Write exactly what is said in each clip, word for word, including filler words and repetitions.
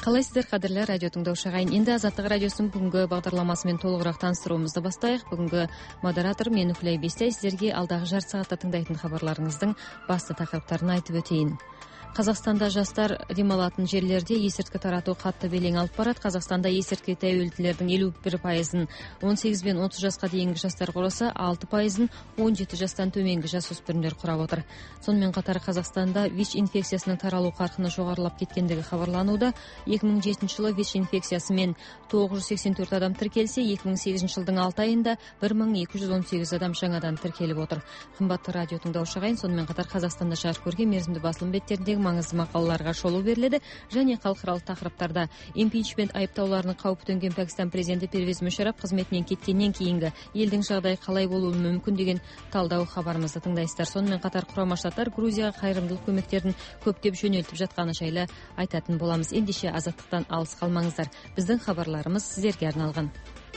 Қалайсыздар, қадірлі радио тыңдаушы ағайын. Енді Азаттық радиосының бүгінгі бағдарламасымен толығырақ таныстыруымызды бастайық. Бүгінгі модератор мен Үфлей Бестай сіздерге алдағы жарты сағатта тыңдайтын хабарларыңыздың басты тақырыптарын айтып өтейін. Қазақстанда жастар демалатын жерлерде есірткі тарату қатты белең алып барады. Қазақстанда есірткі тәуелділердің елу бір пайызын он сегіз бен отыз жасқа дейінгі жастар құраса, алты пайызын он жеті жастан төменгі жасөспірімдер құрап отыр. Сонымен қатар Қазақстанда ВИЧ инфекциясының таралу қарқыны жоғарылап кеткендігі хабарлануда. екі мың жетінші жылы ВИЧ инфекциясымен тоғыз жүз сексен төрт адам тіркелсе, екі мың сегізінші жылдың алты айында бір мың екі жүз он сегіз адам жаңадан тіркеліп отыр. Қымбатты радио тыңдаушы ағайын, сонымен қатар Қазақстанда жарық көрген мерзімді басылым беттеріндегі маңызды мақалаларға шолу беріледі және халықаралық тақырыптарда импичмент айыптауларының қаупі төнген Пәкістан президенті Первез Мушаррап қызметінен кеткеннен кейінгі елдің жағдайы қалай болуы мүмкін деген талдау хабарымызды тыңдайсыздар. Сонымен қатар Құрама Штаттар Грузияға қайырымдылық көмектерін көптеп жөнелтіп жатқаны жайлы айтатын боламыз. Ендеше азаттықтан алыс қалмаңыздар. Біздің хабарларымыз сіздерге арналған.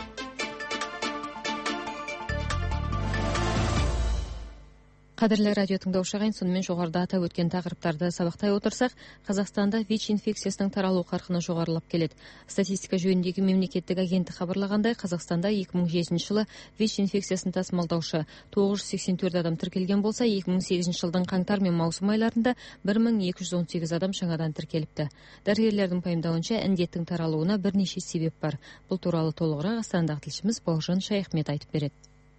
Қадірлі радио тыңдаушы ағайын, сонымен жоғарыда атап өткен тақырыптарды сабақтай отырсақ, Қазақстанда ВИЧ инфекциясының таралу қарқыны жоғарылап келеді. Статистика жөніндегі мемлекеттік агенттік хабарлағандай, Қазақстанда екі мың жетінші жылы ВИЧ инфекциясын тасымалдаушы тоғыз жүз сексен төрт адам тіркелген болса, екі мың сегізінші жылдың қаңтар мен маусым айларында бір мың екі жүз он сегіз адам жаңадан тіркеліпті. Дәрігерлердің пайымдауынша, індеттің таралуына бірнеше себеп бар. Бұл туралы толығырақ Астанадағы тілшіміз Бауыржан Шайхмет айтып береді.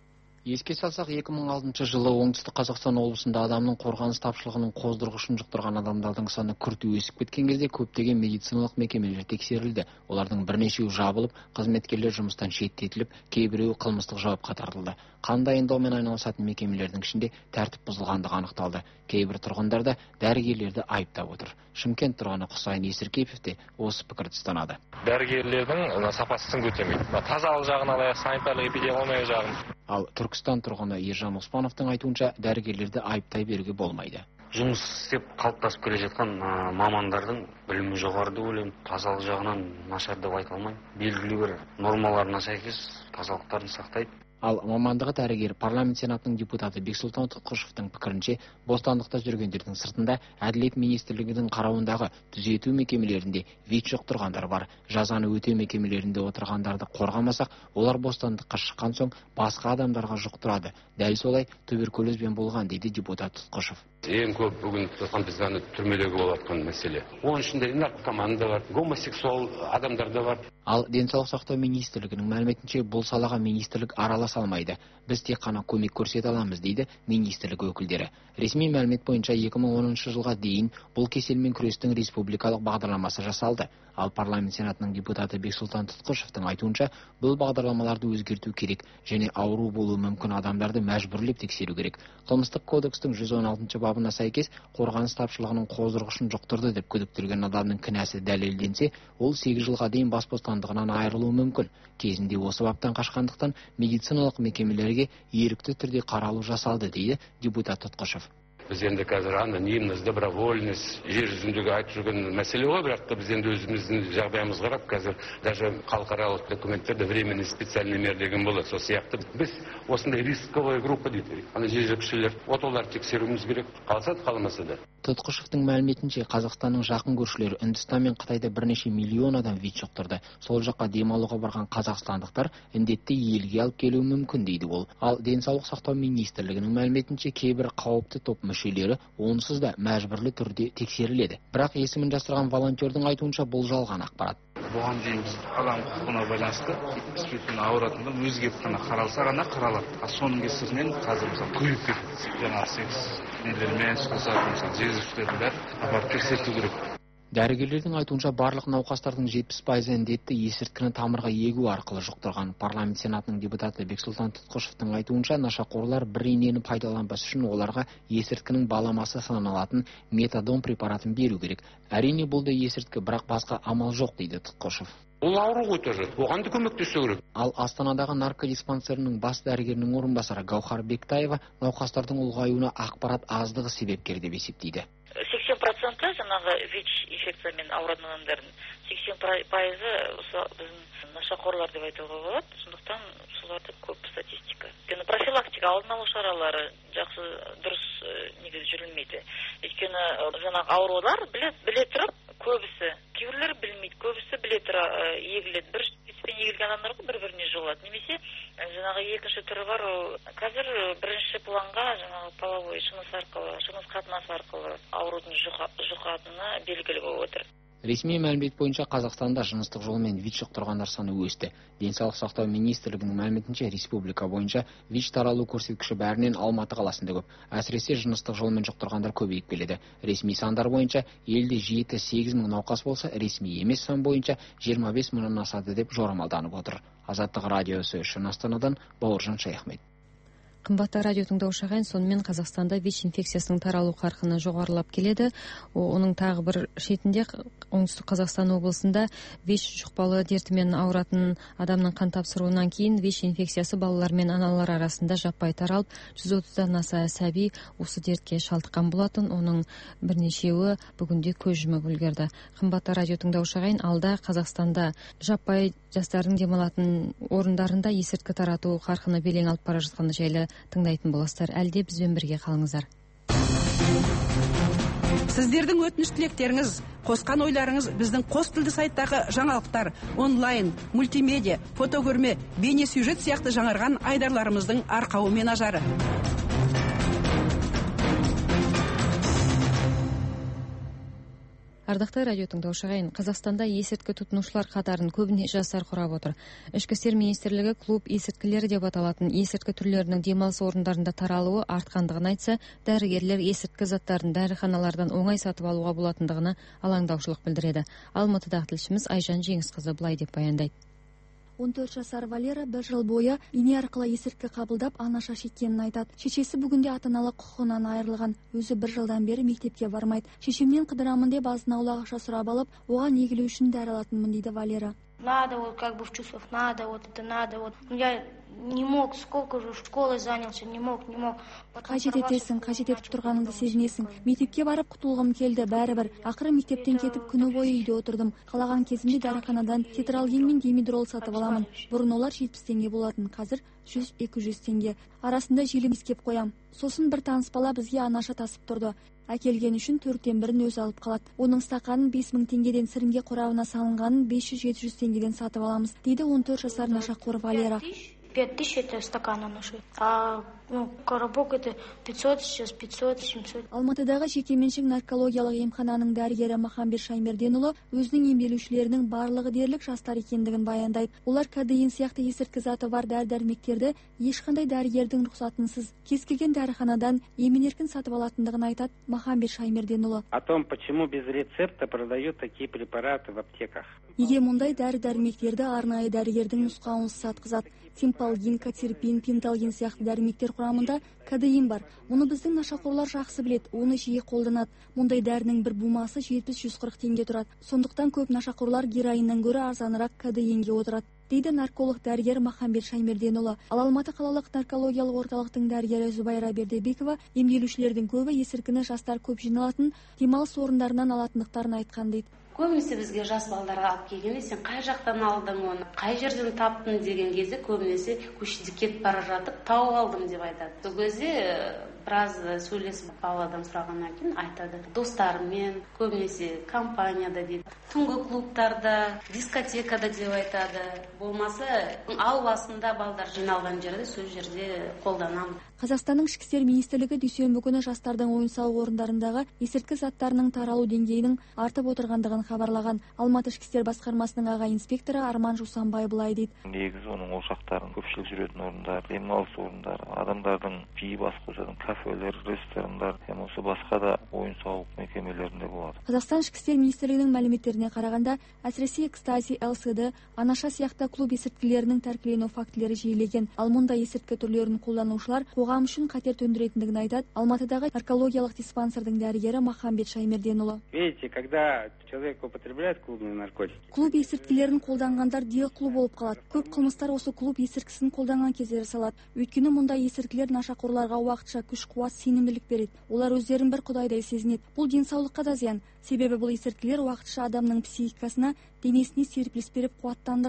Еске салсақ, екі мың алтыншы жылы оңтүстік Қазақстан облысында адамның қорғаныс тапшылығының қоздырғышын жұқтырған адамдардың саны күрт өсіп кеткен кезде көптеген медициналық мекемелер тексерілді. Олардың бірнешеуі жабылып, қызметкерлер жұмыстан шеттетіліп, кейбіреуі қылмыстық жауапқа тартылды. Қан дайындаумен айналысатын мекемелердің ішінде тәртіп бұзылғандығы анықталды. Кейбір тұрғындар да дәрігерлерді айыптап отыр. Шымкент тұрғыны Құсайын Есіркеев те осы пікірді ұстанады. Дәрігерлердің сапасын көтермейді. Тазалық жағын алайық, санитарлық эпидемиология жағын. Ал Түркістан тұрғыны Ержан Оспановтың айтуынша, дәрігерлерді айыптай беруге болмайды. Жұмыс істеп қалыптасып келе жатқан мамандардың білімі жоғары деп ойлаймын. Тазалық жағынан нашар деп айта алмаймын. Белгілі бір нормаларына сәйкес тазалықтарын сақтайды. Ал мамандығы дәрігер парламент сенатының депутаты Бексұлтан Тұтқышевтың пікірінше, бостандықта жүргендердің сыртында әділет министрлігінің қарауындағы түзету мекемелерінде ВИЧ жұқтырғандар бар. Жазаны өтеу мекемелерінде отырғандарды қорғамасақ, олар бостандыққа шыққан соң басқа адамдарға жұқтырады. Дәл солай туберкулезбен болған, дейді депутат Тұтқышев. Ең көп бүгін біздің түрмедегі болатқан мәселе. Оның ішінде наркоман да бар, гомосексуал адамдар да бар. Ал денсаулық сақтау министрлігінің мәліметінше, бұл салаға министрлік араласа алмайды. Біз тек қана көмек көрсете аламыз, дейді министрлік өкілдері. Ресми мәлімет бойынша екі мың оныншы жылға дейін бұл кеселмен күрестің республикалық бағдарламасы жасалды. Ал парламент сенатының депутаты Бексұлтан Тұтқышевтың айтуынша, бұл бағдарламаларды өзгерту керек және ауру болуы мүмкін адамдарды мәжбүрлеп тексеру керек. Қылмыстық кодекстің жүз он алтыншы бабына сәйкес, қорғаныс тапшылығының қоздырғышын жұқтырды деп күдіктелген адамның кінәсі дәлелденсе, ол сегіз жылға дейін бас бостандығынан айырылуы мүмкін. Кезінде осы баптан қашқандықтан медициналық мекемелерге ерікті түрде қаралу жасалды, дейді депутат Тұтқышев. Біз енді қазір анонимность, добровольность, жер жүзіндегі айтып жүрген мәселе ғой, бірақ та біз енді өзіміздің жағдайымызға қарап, қазір даже халықаралық документтерде временный специальный мер деген болады. Сол сияқты біз осындай рисковая группа дейді. Ана жезөкшелер, вот олар тексеруіміз керек. Қаласа да, қаламаса да. Тұтқышевтың мәліметінше, Қазақстанның жақын көршілері Үндістан мен Қытайда бірнеше миллион адам ВИЧ жұқтырды. Сол жаққа демалуға барған қазақстандықтар індетті елге алып келуі мүмкін, дейді ол. Ал денсаулық сақтау министрлігінің мәліметінше, кейбір қауіпті топ мүшелері онсыз да мәжбүрлі түрде тексеріледі. Бірақ есімін жасырған волонтердің айтуынша, бұл жалған ақпарат. Бұған дейін біз адам құқығына байланысты спиртпен ауыратындар өзге ғана қаралса ғана қаралады. А соның кесірінен қазір мысалы көбейіп кетті. Жаңағы секс нелермен шықсақ, мысалы жезөкшелердің бәрі апарып тексерту керек. Дәрігерлердің айтуынша, барлық науқастардың жетпіс пайызы індетті есірткіні тамырға егу арқылы жұқтырған. Парламент сенатының депутаты Бексұлтан Тұтқышевтың айтуынша, нашақорлар бір инені пайдаланбас үшін оларға есірткінің баламасы саналатын метадон препаратын беру керек. Әрине бұл да есірткі, бірақ басқа амал жоқ, дейді Тұтқышев. Ол ауру ғой тоже, оған да көмектесу керек. Ал Астанадағы наркодиспансерінің бас дәрігерінің орынбасары Гаухар Бектаева науқастардың ұлғаюына ақпарат аздығы себепкер деп есептейді. сексен проценті жаңағы ВИЧ инфекциямен ауыратын адамдардың сексен пайызы біздің нашақорлар деп айтуға болады. Сондықтан соларды көп статистика. Өйткені профилактика, алдын алу шаралары жақсы дұрыс негізі жүрілмейді. Өйткені жаңағы аурулар біле, біле тұрып көбісі кейбіреулер білмейді, көбісі біле тұра егіледі. Бір спецпен егілген адамдар ғой бір-біріне жұғылады. Немесе жаңағы екінші түрі бар, қазір бірінші планға жаңағы половой жыныс арқылы, жыныс қатынасы арқылы аурудың жұқатыны белгілі болып отыр. Ресми мәлімет бойынша Қазақстанда жыныстық жолмен ВИЧ жұқтырғандар саны өсті. Денсаулық сақтау министрлігінің мәліметінше республика бойынша ВИЧ таралу көрсеткіші бәрінен Алматы қаласында көп. Әсіресе жыныстық жолмен жұқтырғандар көбейіп келеді. Ресми сандар бойынша елде жеті-сегіз мың науқас болса, ресми емес сан бойынша жиырма бес мыңнан асады деп жорамалданып отыр. Азаттық радиосы үшін Астанадан Бауыржан Шаяхмет. Қымбатты радио тыңдаушы ағайын, сонымен Қазақстанда ВИЧ инфекциясының таралу қарқыны жоғарылап келеді. Оның тағы бір шетінде оңтүстік Қазақстан облысында ВИЧ жұқпалы дертімен ауыратын адамның қан тапсыруынан кейін ВИЧ инфекциясы балалар мен аналар арасында жаппай таралып, жүз отыздан аса сәби осы дертке шалдыққан болатын. Оның бірнешеуі бүгінде көз жұмып үлгерді. Қымбатты радио тыңдаушы ағайын, алда Қазақстанда жаппай жастардың демалатын орындарында есірткі тарату қарқыны белең алып бара жатқаны жайлы тыңдайтын боласыздар. Әлде бізбен бірге қалыңыздар. Сіздердің өтініш тілектеріңіз, қосқан ойларыңыз біздің қос тілді сайттағы жаңалықтар, онлайн, мультимедиа, фотокөрме, бейне сюжет сияқты жаңарған айдарларымыздың арқауы мен ажары. Ардақты радио тыңдаушы ағайын, Қазақстанда есірткі тұтынушылар қатарын көбіне жастар құрап отыр. Ішкі істер министрлігі клуб есірткілері деп аталатын есірткі түрлерінің демалыс орындарында таралуы артқандығын айтса, дәрігерлер есірткі заттарын дәріханалардан оңай сатып алуға болатындығына алаңдаушылық білдіреді. Алматыдағы тілшіміз Айжан Жеңісқызы былай деп баяндайды. он төрт жасар Валера бір жыл бойы ине арқылы есірткі қабылдап анаша шеккенін айтады. Шешесі бүгінде ата-аналық құқығынан айырылған. Өзі бір жылдан бері мектепке бармайды. Шешемнен қыдырамын деп азын-аулақ ақша сұрап алып, оған егілу үшін дәрі алатынмын дейді Валера. Надо, вот как бы в чувствах, надо, вот это надо, вот. Я не мог, сколько уже школой занялся, не мог, не мог. Қажет етесің, қажет етіп тұрғаныңды сезінесің. Мектепке барып құтылғым келді, бәрібір. Ақыры мектептен кетіп күні бойы үйде отырдым. Қалаған кезімде дәріханадан тетралгин мен димедрол сатып аламын. Бұрын олар жетпіс теңге болатын, қазір жүз екі жүз теңге. Арасында желім искеп қоям. Сосын бір таныс бала бізге анаша тасып тұрды. Әкелген үшін төрттен бірін өзі алып қалады. Оның стақанын бес мың теңгеден сіріңге қорабына салынғанын бес жүз жеті жүз теңгеден сатып аламыз, дейді он төрт жасар нашақор Валера. пять тысяч это стакана наши, а ну, коробок это пятьсот, сейчас пятьсот, семьсот. Алматыдағы жекеменшік наркологиялық емхананың дәрігері Махамбет Шаймерденұлы өзінің емделушілерінің барлығы дерлік жастар екендігін баяндайды. Олар кадеин сияқты есірткі заты бар дәрі-дәрмектерді ешқандай дәрігердің рұқсатынсыз кез келген дәріханадан емін-еркін сатып алатындығын айтады Махамбет Шаймерденұлы. О том, почему без рецепта продают такие препараты в аптеках. Неге мұндай дәрі-дәрмектерді арнайы дәрігердің нұсқауынсыз сатқызады? Симпалгин, катерпин, пенталгин сияқты дәрмектер құрамында кадеин бар. Мұны біздің нашақорлар жақсы білет, оны жиі қолданады. Мұндай дәрінің бір бумасы жетпіс жүз қырық теңге тұрады. Сондықтан көп нашақорлар героиннен гөрі арзанырақ кадеинге отырады, дейді нарколог дәрігер Махамбет Шаймерденұлы. Ал Алматы қалалық наркологиялық орталықтың дәрігері Зубайра Бердебекова емделушілердің көбі есірткіні жастар көп жиналатын демалыс орындарынан алатындықтарын айтқан дейді. Көбінесе бізге жас балдарға алып келгенде сен қай жақтан алдың оны, қай жерден таптың деген кезде көбінесе көшеде кетіп бара жатып тауып алдым деп айтады. Сол кезде біраз сөйлесіп баладан сұрағаннан кейін айтады. Достарымен, көбінесе компанияда дейді, түнгі клубтарда, дискотекада деп айтады. Болмаса ауласында балдар жиналған жерде сол жерде қолданамын. Қазақстанның ішкі істер министрлігі дүйсенбі күні жастардың ойын-сауық орындарындағы есірткі заттарының таралу деңгейінің артып отырғандығын хабарлаған. Алматы ішкі істер басқармасының аға инспекторы Арман Жусанбай былай дейді. Негізі оның ошақтарын көпшілік жүретін орындар, демалыс орындары, адамдардың жиі бас қосатын кафелер, ресторандар, осы басқа да ойын-сауық мекемелерінде болады. Қазақстан ішкі істер министрлігінің мәліметтеріне қарағанда, әсіресе экстази, ЛСД, анаша сияқты клуб есірткілерінің тәркілену фактілері жиілеген. Ал мұндай есірткі түрлерін қолданушылар қоғам үшін қатер төндіретіндігін айтады Алматыдағы наркологиялық диспансердің дәрігері Махамбет Шаймерденұлы. Видите, когда человек употребляет клубные наркотики. Клуб есірткілерін қолданғандар делқұлы болып қалады. Көп қылмыстар осы клуб есірткісін қолданған кезде жасалады. Өйткені мұндай есірткілер нашақорларға уақытша күш-қуат, сенімділік береді. Олар өздерін бір құдайдай сезінеді. Бұл денсаулыққа да зиян. Себебі бұл есірткілер уақытша адамның психикасына, денесіне серпіліс беріп қуаттандырады.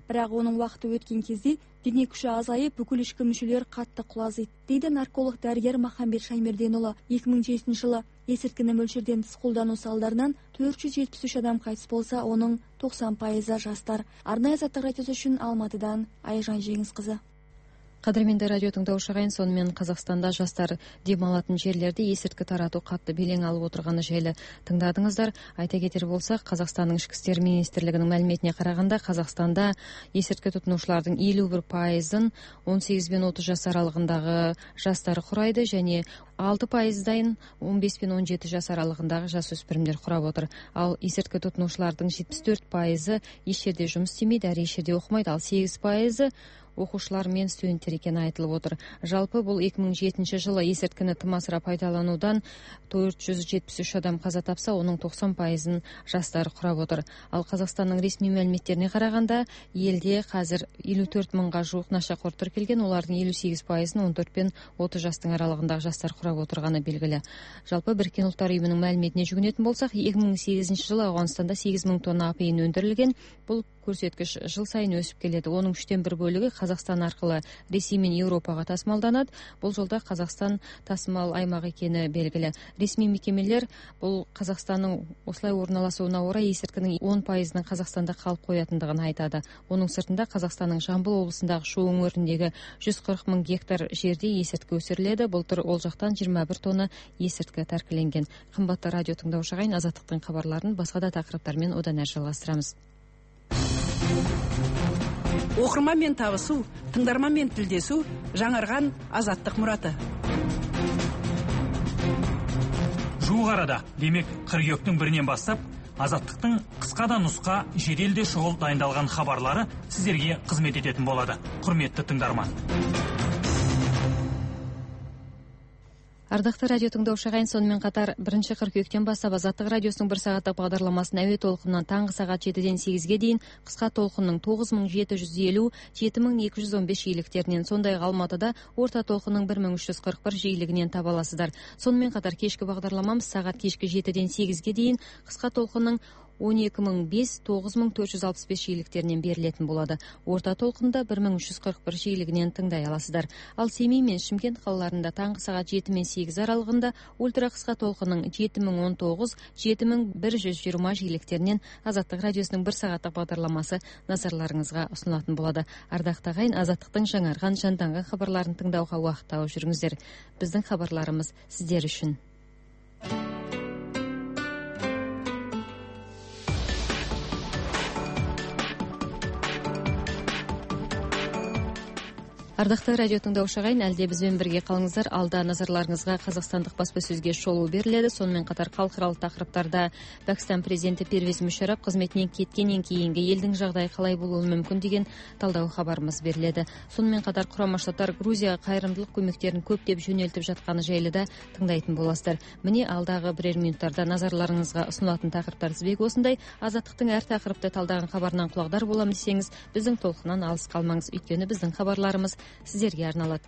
бірақ оның уақыты өткен кезде дене күші азайып, бүкіл ішкі мүшелер қатты құлазиды, дейді нарколог дәрігер Махамбет Шаймерденұлы. екі мың жетінші жылы есірткіні мөлшерден тыс қолдану салдарынан төрт жүз жетпіс үш адам қайтыс болса, оның тоқсан пайызы жастар. Арнайы Азаттық радиосы үшін Алматыдан Айжан Жеңісқызы. Қадірменді радио тыңдаушы ағайын, сонымен Қазақстанда жастар демалатын жерлерде есірткі тарату қатты белең алып отырғаны жайлы тыңдадыңыздар. Айта кетер болсақ, Қазақстанның ішкі істер министрлігінің мәліметіне қарағанда, Қазақстанда есірткі тұтынушылардың елу бір пайызын он сегіз бен отыз жас аралығындағы жастар құрайды, және алты пайыздайын он бес пен он жеті жас аралығындағы жасөспірімдер құрап отыр. Ал есірткі тұтынушылардың жетпіс төрт пайызы еш жерде жұмыс істемейді, әрі еш жерде оқымайды, ал сегіз пайызы оқушылар мен студенттер екені айтылып отыр. Жалпы бұл екі мың жетінші жылы есірткіні тым асыра пайдаланудан төрт жүз жетпіс үш адам қаза тапса, оның тоқсан пайызын жастар құрап отыр. Ал Қазақстанның ресми мәліметтеріне қарағанда, елде қазір елу төрт мыңға жуық нашақор тіркелген, олардың елу сегіз пайызын он төрт пен отыз жастың аралығындағы жастар құрап отырғаны белгілі. Жалпы Біріккен ұлттар ұйымының мәліметіне жүгінетін болсақ, екі мың сегізінші жылы Ауғанстанда сегіз мың тонна апиын өндірілген. Бұл көрсеткіш жыл сайын өсіп келеді. Оның үштен бір бөлігі Қазақстан арқылы Ресей мен Еуропаға тасымалданады. Бұл жолда Қазақстан тасымал аймағы екені белгілі. Ресми мекемелер бұл Қазақстанның осылай орналасуына орай есірткінің он пайызының Қазақстанда қалып қоятындығын айтады. Оның сыртында Қазақстанның Жамбыл облысындағы Шу өңіріндегі жүз қырық мың гектар жерде есірткі өсіріледі. Былтыр ол жақтан жиырма бір тонна есірткі тәркіленген. Қымбатты радио тыңдаушы ағайын, Азаттықтың хабарларын басқа да тақырыптармен одан әрі жалғастырамыз. Оқырманмен табысу, тыңдарманмен тілдесу, жаңарған Азаттық мұраты. Жуық арада, демек қыркүйектің бірінен бастап, Азаттықтың қысқа да нұсқа, жедел де шұғыл дайындалған хабарлары сіздерге қызмет ететін болады. Құрметті тыңдарман. Ардақты радио тыңдаушы ағайын, сонымен қатар бірінші қыркүйектен бастап Азаттық радиосының бір сағаттық бағдарламасын әуе толқынынан таңғы сағат жетіден сегізге дейін, қысқа толқынның тоғыз мың жеті жүз елу жеті мың екі жүз он бес жиіліктерінен, сондай Алматыда орта толқынның бір мың үш жүз қырық бір жиілігінен таба аласыздар. Сонымен қатар кешкі бағдарламамыз сағат кешкі жетіден сегізге дейін қысқа толқынның он екі мың бес тоғыз мың төрт жүз алпыс бес жиіліктерінен берілетін болады. Орта толқында бір мың үш жүз қырық бір жиілігінен тыңдай аласыздар. Ал Семей мен Шымкент қалаларында таңғы сағат жеті мен сегіз аралығында ультра қысқа толқынның жеті мың он тоғыз жеті мың бір жүз жиырма жиіліктерінен Азаттық радиосының бір сағаттық бағдарламасы назарларыңызға ұсынылатын болады. Ардақты ағайын, Азаттықтың жаңарған жанданған хабарларын тыңдауға уақыт тауып жүріңіздер. Біздің хабарларымыз сіздер үшін. Ардақты радио тыңдаушы ағайын, әлде бізбен бірге қалыңыздар. Алда назарларыңызға қазақстандық баспасөзге шолу беріледі. Сонымен қатар халықаралық тақырыптарда Пәкістан президенті Первез Мүшәрап қызметінен кеткеннен кейінгі елдің жағдайы қалай болуы мүмкін деген талдау хабарымыз беріледі. Сонымен қатар Құрама Штаттар Грузияға қайырымдылық көмектерін көптеп жөнелтіп жатқаны жайлы да тыңдайтын боласыздар. Міне алдағы бірер минуттарда назарларыңызға ұсынылатын тақырыптар тізбегі осындай. Азаттықтың әр тақырыпты талдаған хабарынан құлағдар болам десеңіз, біздің толқыннан алыс қалмаңыз, өйткені біздің хабарларымыз сіздерге арналады.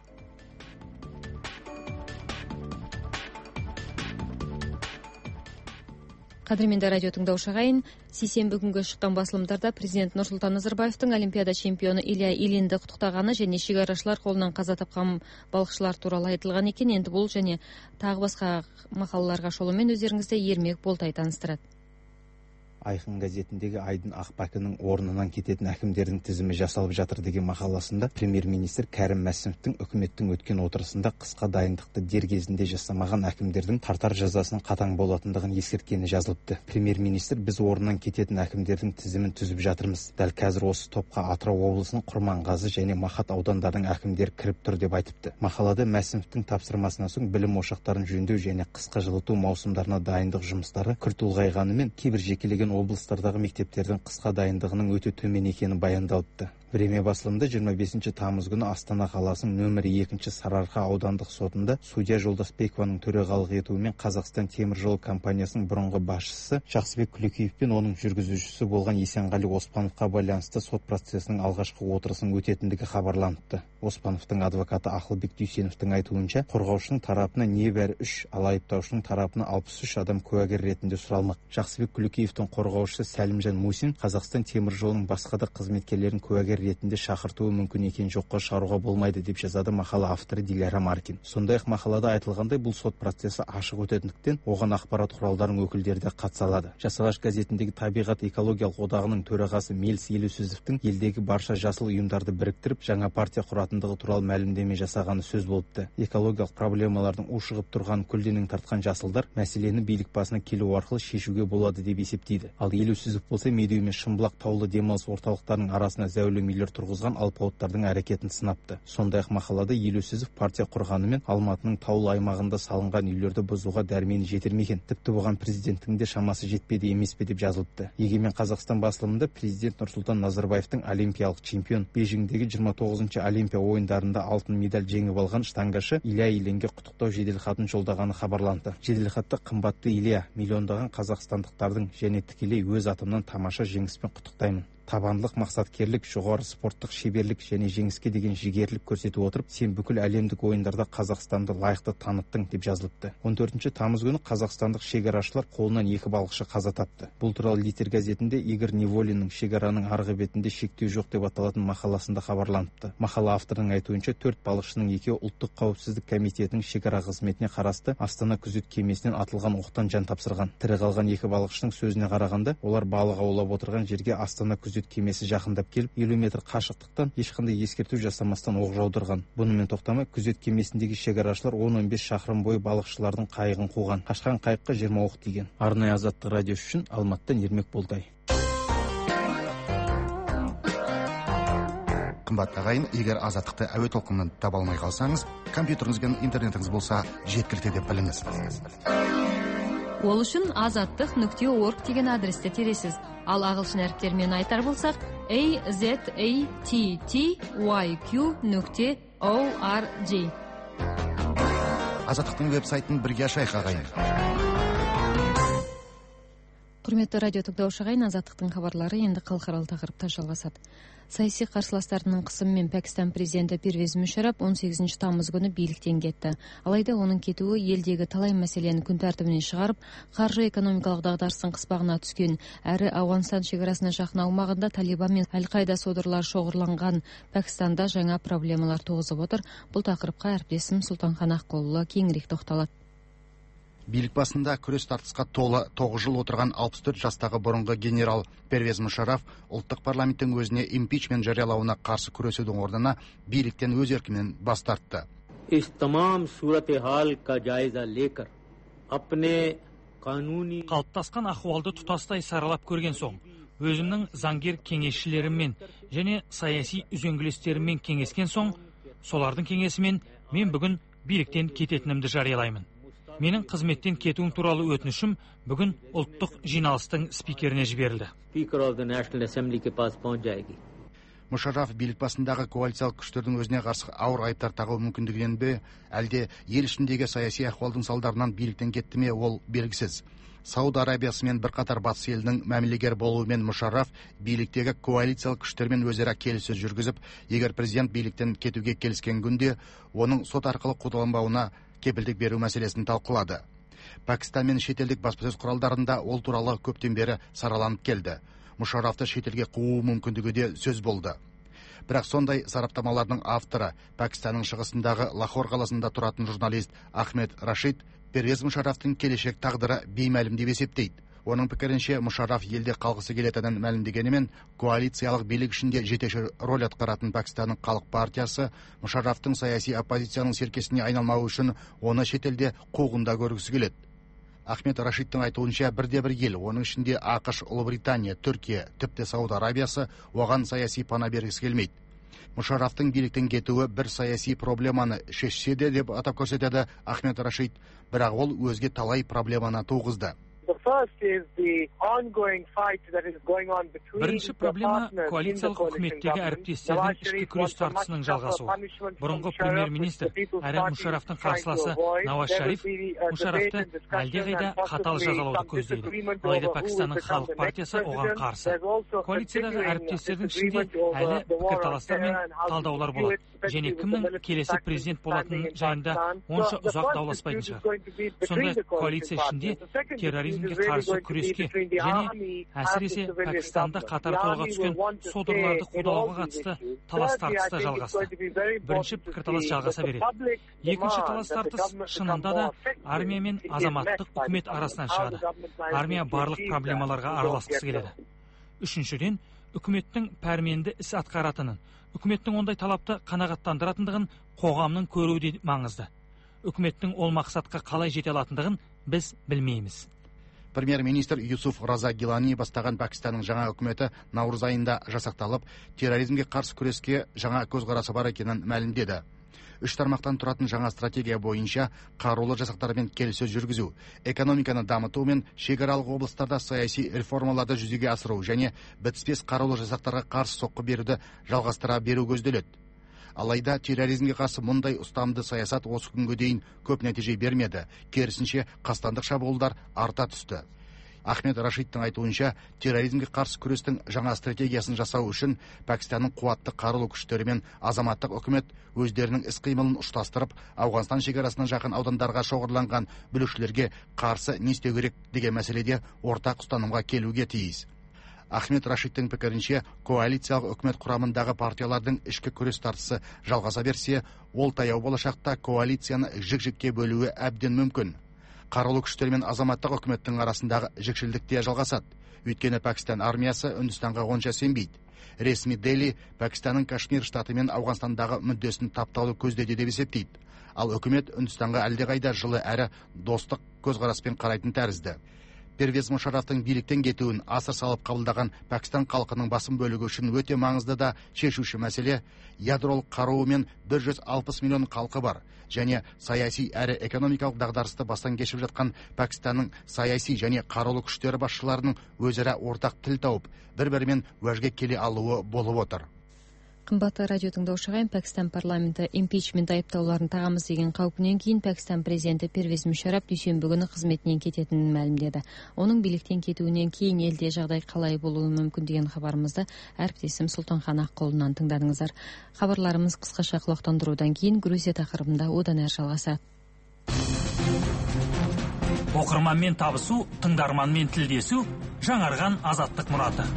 Қадірменді радио тыңдаушы ағайын, сейсенбі күнгі шыққан басылымдарда президент Нұрсұлтан Назарбаевтың Олимпиада чемпионы Илья Ильинді құттықтағаны және шекарашылар қолынан қаза тапқан балықшылар туралы айтылған екен. Енді бұл және тағы басқа мақалаларға шолумен өздеріңізді Ермек Болтай таныстырады. Айқын газетіндегі Айдын Ақбакының орнынан кететін әкімдердің тізімі жасалып жатыр деген мақаласында премьер-министр Кәрім Мәсімовтің үкіметтің өткен отырысында қысқа дайындықты дер кезінде жасамаған әкімдердің тартар жазасының қатаң болатындығын ескерткені жазылыпты. Премьер-министр: біз орнынан кететін әкімдердің тізімін түзіп жатырмыз. Дәл қазір осы топқа Атырау облысының Құрманғазы және Махат аудандарының әкімдері кіріп тұр деп айтыпты. Мақалада Мәсімовтің тапсырмасынан соң білім ошақтарын жөндеу және қысқа жылыту маусымдарына дайындық жұмыстары күрт ұлғайғанымен кейбір жекелеген облыстардағы мектептердің қысқа дайындығының өте төмен екені баяндалыпты. Премия басылымында жиырма бесінші тамыз күні Астана қаласының нөмірі екінші Сарыарқа аудандық сотында судья Жолдасбекованың төрағалық етуімен Қазақстан темір жол компаниясының бұрынғы басшысы Жақсыбек Күлекеев пен оның жүргізушісі болған Есенғали Оспановқа байланысты сот процесінің алғашқы отырысының өтетіндігі хабарланыпты. Оспановтың адвокаты Ақылбек Дүйсеновтың айтуынша, қорғаушының тарапына небәрі үш, ал айыптаушының тарапына алпыс үш адам куәгер ретінде сұралмақ. Жақсыбек Күлекеевтің қорғаушысы Сәлімжан Мусин Қазақстан темір жолының басқа да қызметкерлерін куәгер ретінде шақыртуы мүмкін екен, жоққа шығаруға болмайды деп жазады мақала авторы Диляра Маркин. Сондай-ақ мақалада айтылғандай, бұл сот процесі ашық өтетіндіктен оған ақпарат құралдарының өкілдері де қатыса алады. Жасалаш газетіндегі табиғат экологиялық одағының төрағасы Мелс Елеусізовтің елдегі барша жасыл ұйымдарды біріктіріп жаңа партия құратындығы туралы мәлімдеме жасағаны сөз болыпты. Экологиялық проблемалардың ушығып тұрған көлденең тартқан жасылдар мәселені билік басына келу арқылы шешуге болады деп есептейді. Ал Елеусізов болса Медеу мен Шымбұлақ таулы демалыс орталықтарының арасына зәулім үйлер тұрғызған алпауыттардың әрекетін сынапты. Сондай-ақ мақалада Елеусізов партия құрғанымен Алматының таулы аймағында салынған үйлерді бұзуға дәрмені жетермеген. Тіпті оған президенттің де шамасы жетпеді емес пе деп жазылыпты. Егемен Қазақстан басылымында президент Нұрсұлтан Назарбаевтың олимпиялық чемпион Бейжіңдегі жиырма тоғызыншы Олимпия ойындарында алтын медаль жеңіп алған штангашы Илья Ильинге құттықтау жеделхатын жолдағаны хабарланды. Жеделхатта қымбатты Илья, миллиондаған қазақстандықтардың және тікелей өз атымнан тамаша жеңіспен құттықтаймын. Табандылық, мақсаткерлік, жоғары спорттық шеберлік және жеңіске деген жігерлік көрсетіп отырып, сен бүкіл әлемдік ойындарда Қазақстанды лайықты таныттың деп жазылыпты. он төртінші тамыз күні қазақстандық шекарашылар қолынан екі балықшы қаза тапты. Бұл туралы Литер газетінде Игорь Неволиннің шекараның арғы бетінде шектеу жоқ деп аталатын мақаласында хабарланыпты. Мақала авторының айтуынша, төрт балықшының екеуі ұлттық қауіпсіздік комитетінің шекара қызметіне қарасты Астана күзет кемесінен атылған оқтан жан тапсырған. Тірі қалған екі балықшының сөзіне қарағанда, олар балық аулап отырған жерге Астана күзет кемесі жақындап келіп, елу метр қашықтықтан ешқандай ескерту жасамастан оқ жаудырған. Бұнымен тоқтамай, күзет кемесіндегі шекарашылар он он бес шақырым бойы балықшылардың қайығын қуған. Қашқан қайыққа жиырма оқ тиген. Арнайы Азаттық радиосы үшін Алматыдан Ермек Болдай. Қымбатты ағайын, егер Азаттықты әуе толқынынан таба алмай қалсаңыз, компьютеріңіз бен интернетіңіз болса жеткілікті деп біліңіз. Ол үшін азаттық нүкте орг деген адресте тересіз. Ал ағылшын әріптермен айтар болсақ, a z a t t y q нүкте org. Азаттықтың веб-сайтын бірге ашайық ағайын. Құрметті радио тыңдаушы ағайын, Азаттықтың хабарлары енді халықаралық тақырыпта жалғасады. Саяси қарсыластарының қысымымен Пәкістан президенті Первез Мүшәрәп он сегізінші тамыз күні биліктен кетті. Алайда оның кетуі елдегі талай мәселені күн тәртібінен шығарып, қаржы экономикалық дағдарыстың қыспағына түскен, әрі Ауғанстан шекарасына жақын аумағында Талибан мен Әл-Қайда содырлары шоғырланған Пәкістанда жаңа проблемалар туғызып отыр. Бұл тақырыпқа әріптесім Сұлтанхан Аққолұлы кеңірек тоқталады. Билік басында күрес тартысқа толы тоғыз жыл отырған алпыс төрт жастағы бұрынғы генерал Первез Мүшәрәп ұлттық парламенттің өзіне импичмент жариялауына қарсы күресудің орнына биліктен өз еркімен бас тартты. Қалыптасқан ахуалды тұтастай саралап көрген соң, өзімнің заңгер кеңесшілеріммен және саяси үзеңгілестеріммен кеңескен соң, солардың кеңесімен мен бүгін биліктен кететінімді жариялаймын. Менің қызметтен кетуім туралы өтінішім бүгін ұлттық жиналыстың спикеріне жіберілді. Мүшәрәп билік басындағы коалициялық күштердің өзіне қарсы ауыр айыптар тағу мүмкіндігінен бе, әлде ел ішіндегі саяси ахуалдың салдарынан биліктен кетті ме, ол белгісіз. Сауд Арабиясы мен бірқатар батыс елінің мәмілегер болуымен Мүшәрәп биліктегі коалициялық күштермен өзара келіссөз жүргізіп, егер президент биліктен кетуге келіскен күнде, оның сот арқылы қудаланбауына кепілдік беру мәселесін талқылады. Пәкістан мен шетелдік баспасөз құралдарында ол туралы көптен бері сараланып келді. Мүшәрәпті шетелге қуу мүмкіндігі де сөз болды. Бірақ сондай сараптамалардың авторы, Пәкістанның шығысындағы Лахор қаласында тұратын журналист Ахмед Рашид, Первез Мүшәрәптің келешек тағдыры беймәлім деп есептейді. Оның пікірінше, Мүшәрәп елде қалғысы келетінін мәлімдегенімен, коалициялық билік ішінде жетекші роль атқаратын Пәкістанның халық партиясы Мүшәрәптің саяси оппозицияның серкесіне айналмауы үшін оны шетелде қуғында көргісі келеді. Ахмед Рашидтің айтуынша, бірде-бір ел, оның ішінде ақш, Ұлыбритания, Түркия, тіпті Сауд Арабиясы оған саяси пана бергісі келмейді. Мүшәрәптің биліктен кетуі бір саяси проблеманы шешсе де деп атап көрсетеді Ахмед Рашид, бірақ ол өзге талай проблеманы туғызды. Бірінші проблема коалициялық үкіметтегі әріптестердің ішкі күрес тартысының жалғасуы. Бұрынғы премьер-министр әрі Мушарафтың қарсыласы Наваз Шариф Мушарафты әлдеқайда қатал жазалауды көздейді. Алайда Пәкістанның халық партиясы оған қарсы. Коалициядағы әріптестердің ішінде әлі пікірталастар мен талдаулар болады. Және кімнің келесі президент болатыны жайында онша ұзақ дауласпайтын шығар. Сондай коалиция ішінде терроризмге қарсы күреске және әсіресе Пәкістанда қатар қолға түскен содырларды қудалауға қатысты талас тартысты жалғасты. Бірінші пікірталас жалғаса береді. Екінші талас тартыс шынында да армия мен азаматтық үкімет арасынан шығады. Армия барлық проблемаларға араласқысы келеді. Үшіншіден, үкіметтің пәрменді іс атқаратынын, үкіметтің ондай талапты қанағаттандыратындығын қоғамның көруі де маңызды. Үкіметтің ол мақсатқа қалай жете алатындығын біз білмейміз. Премьер-министр Юсуф Раза Гилани бастаған Пәкістанның жаңа үкіметі наурыз айында жасақталып, терроризмге қарсы күреске жаңа көзқарасы бар екенін мәлімдеді. Үш тармақтан тұратын жаңа стратегия бойынша қарулы жасақтармен келіссөз жүргізу, экономиканы дамыту мен шекаралық облыстарда саяси реформаларды жүзеге асыру және бітіспес қарулы жасақтарға қарсы соққы беруді жалғастыра беру көзделеді. Алайда терроризмге қарсы мұндай ұстамды саясат осы күнге дейін көп нәтиже бермеді. Керісінше қастандық шабуылдар арта түсті. Ахмед Рашидтің айтуынша, терроризмге қарсы күрестің жаңа стратегиясын жасау үшін Пәкістанның қуатты қарулы күштері мен азаматтық үкімет өздерінің іс-қимылын ұштастырып, Ауғанстан шекарасына жақын аудандарға шоғырланған бүлікшілерге қарсы не істеу керек деген мәселеде ортақ ұстанымға келуге тиіс. Ахмед Рашидтің пікірінше, коалициялық үкімет құрамындағы партиялардың ішкі күрес тартысы жалғаса берсе, ол таяу болашақта коалицияны жік-жікке бөлуі әбден мүмкін. Қарулы күштер мен азаматтық үкіметтің арасындағы жікшілдік те жалғасады. Өйткені Пәкістан армиясы Үндістанға онша сенбейді. Ресми Дели Пәкістанның Кашмир штаты мен Ауғанстандағы мүддесін таптауды көздеді деп есептейді. Ал үкімет Үндістанға әлдеқайда жылы әрі достық көзқараспен қарайтын тәрізді. Первез Мушарафтың биліктен кетуін асыр салып қабылдаған Пәкістан халқының басым бөлігі үшін өте маңызды да шешуші мәселе. Ядролық қаруы мен бір жүз алпыс миллион халқы бар және саяси әрі экономикалық дағдарысты бастан кешіп жатқан Пәкістанның саяси және қарулы күштері басшыларының өзара ортақ тіл тауып, бір-бірімен уәжге келе алуы болып отыр. Қымбатты радио тыңдаушылар, Пәкістан парламенті импичмент айыптауларын тағамыз деген қаупінен кейін Пәкістан президенті Первез Мушараф дүйсенбі күні қызметінен кететінін мәлімдеді. Оның биліктен кетуінен кейін елде жағдай қалай болуы мүмкін деген хабарымызды әріптесім Сұлтанхан Аққұлынан тыңдадыңыздар. Хабарларымыз қысқаша құлақтандырудан кейін Грузия тақырыбында одан әрі жалғасады. Оқырманмен табысу, тыңдарманмен тілдесу, жаңарған азаттық мұраты.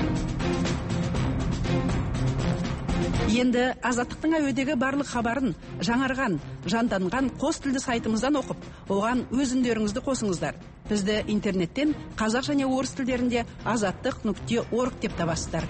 Енді азаттықтың әуедегі барлық хабарын жаңарған, жанданған қос тілді сайтымыздан оқып, оған өз үндеріңізді қосыңыздар. Бізді интернеттен қазақ және орыс тілдерінде азаттық нүкте орг деп табасыздар.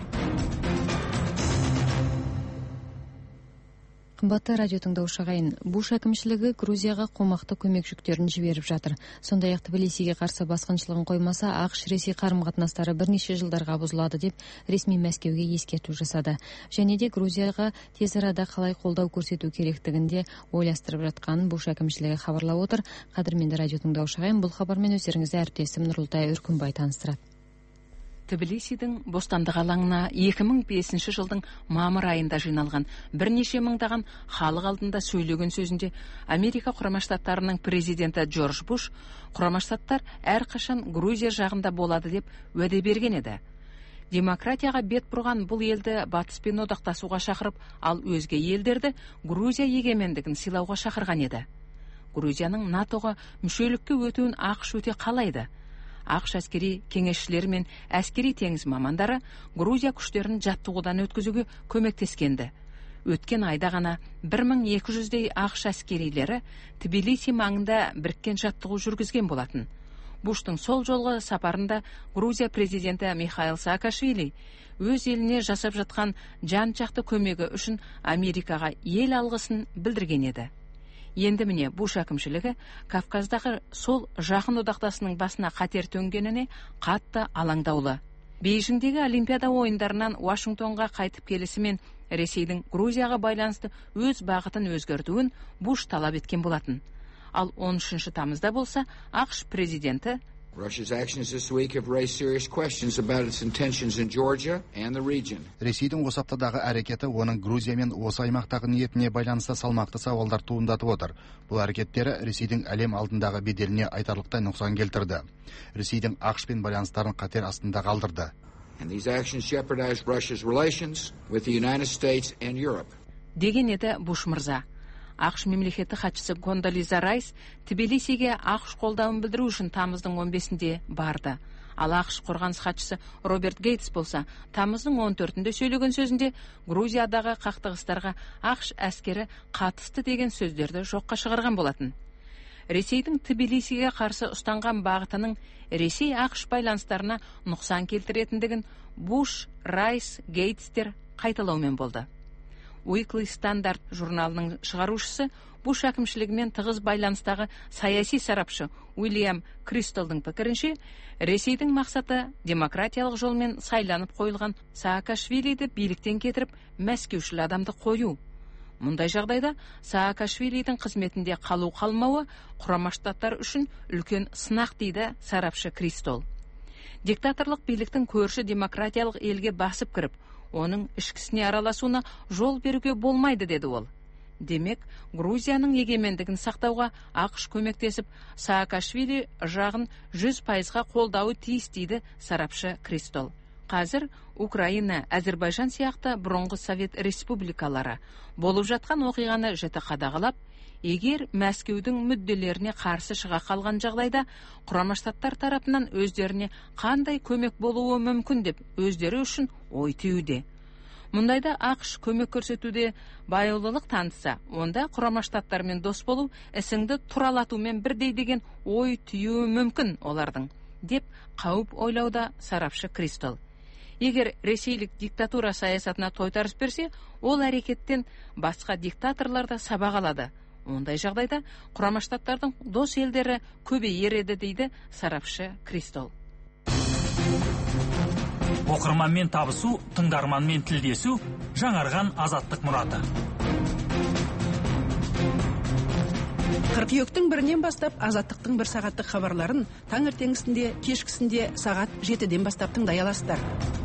Қымбатты радио тыңдаушы ағайын, Буш әкімшілігі Грузияға қомақты көмек жүктерін жіберіп жатыр. Сондай-ақ Тбилисиге қарсы басқыншылығын қоймаса, ақш-ресей қарым-қатынастары бірнеше жылдарға бұзылады деп ресми Мәскеуге ескерту жасады. Және де Грузияға тез арада қалай қолдау көрсету керектігінде ойластырып жатқанын Буш әкімшілігі хабарлап отыр. Қадірменді радио тыңдаушы ағайын, бұл хабармен өздеріңізді әріптесім Нұрылтай Үркімбай таныстырады. Тбилисидің бостандық алаңына екі мың бесінші жылдың мамыр айында жиналған бірнеше мыңдаған халық алдында сөйлеген сөзінде Америка Құрама Штаттарының президенті Джордж Буш Құрама Штаттар әрқашан Грузия жағында болады деп уәде берген еді. Демократияға бет бұрған бұл елді батыспен одақтасуға шақырып, ал өзге елдерді Грузия егемендігін сыйлауға шақырған еді. Грузияның натоға мүшелікке өтуін ақш өте қалайды. ақш әскери кеңесшілері мен әскери теңіз мамандары Грузия күштерін жаттығудан өткізуге көмектескенді. Өткен айда ғана бір мың екі жүздей ақш әскерилері Тбилиси маңында біріккен жаттығу жүргізген болатын. Буштың сол жолғы сапарында Грузия президенті Михаил Саакашвили өз еліне жасап жатқан жан-жақты көмегі үшін Америкаға ел алғысын білдірген еді. Енді міне Буш әкімшілігі Кавказдағы сол жақын одақтасының басына қатер төнгеніне қатты алаңдаулы. Бейжіңдегі Олимпиада ойындарынан Вашингтонға қайтып келісімен Ресейдің Грузияға байланысты өз бағытын өзгертуін Буш талап еткен болатын. Ал он үшінші тамызда болса, ақш президенті Ресейдің осы аптадағы әрекеті оның Грузия мен осы аймақтағы ниетіне байланысты салмақты сауалдар туындатып отыр. Бұл әрекеттері Ресейдің әлем алдындағы беделіне айтарлықтай нұқсан келтірді. Ресейдің ақш пен байланыстарын қатер астында қалдырды. Деген еді Буш мырза. ақш мемлекеттік хатшысы Кондолиза Райс Тбилисиге ақш қолдауын білдіру үшін тамыздың он бесінде барды. Ал ақш қорғаныс хатшысы Роберт Гейтс болса, тамыздың он төртінде сөйлеген сөзінде Грузиядағы қақтығыстарға ақш әскері қатысты деген сөздерді жоққа шығарған болатын. Ресейдің Тбилисиге қарсы ұстанған бағытының Ресей ақш байланыстарына нұқсан келтіретіндігін Буш, Райс, Гейтстер қайталаумен болды. Weekly Standard журналының шығарушысы Буш әкімшілігімен тығыз байланыстағы саяси сарапшы Уильям Кристолдың пікірінше, Ресейдің мақсаты демократиялық жолмен сайланып қойылған Саакашвилиді биліктен кетіріп, мәскеушіл адамды қою. Мұндай жағдайда Саакашвилидің қызметінде қалу қалмауы Құрама Штаттар үшін үлкен сынақ дейді сарапшы Кристол. Диктаторлық биліктің көрші демократиялық елге басып кіріп, оның ішкісіне араласуына жол беруге болмайды деді ол. Демек, Грузияның егемендігін сақтауға ақш көмектесіп, Саакашвили жағын жүз пайызға қолдауы тиіс дейді сарапшы Кристол. Қазір Украина, Әзербайжан сияқты бұрынғы Совет республикалары болып жатқан оқиғаны жіті қадағалап, егер Мәскеудің мүдделеріне қарсы шыға қалған жағдайда, Құрама Штаттар тарапынан өздеріне қандай көмек болуы мүмкін деп өздері үшін ой түюде. Мұндайда ақш көмек көрсетуде байыулылық танытса, онда Құрама Штаттармен дос болу ісіңді туралатумен бірдей деген ой түюі мүмкін олардың, деп қауіп ойлауда сарапшы Кристол. Егер ресейлік диктатура саясатына тойтарыс берсе, ол әрекеттен басқа диктаторларда сабақ алады. Ондай жағдайда Құрама Штаттардың дос елдері көбейер еді дейді сарапшы Кристол. Оқырманмен табысу, тыңдарманмен тілдесу, жаңарған азаттық мұраты. Қыркүйектің бірінен бастап азаттықтың бір сағаттық хабарларын таңертеңгісінде, кешкісінде сағат жетіден бастап тыңдай аласыздар.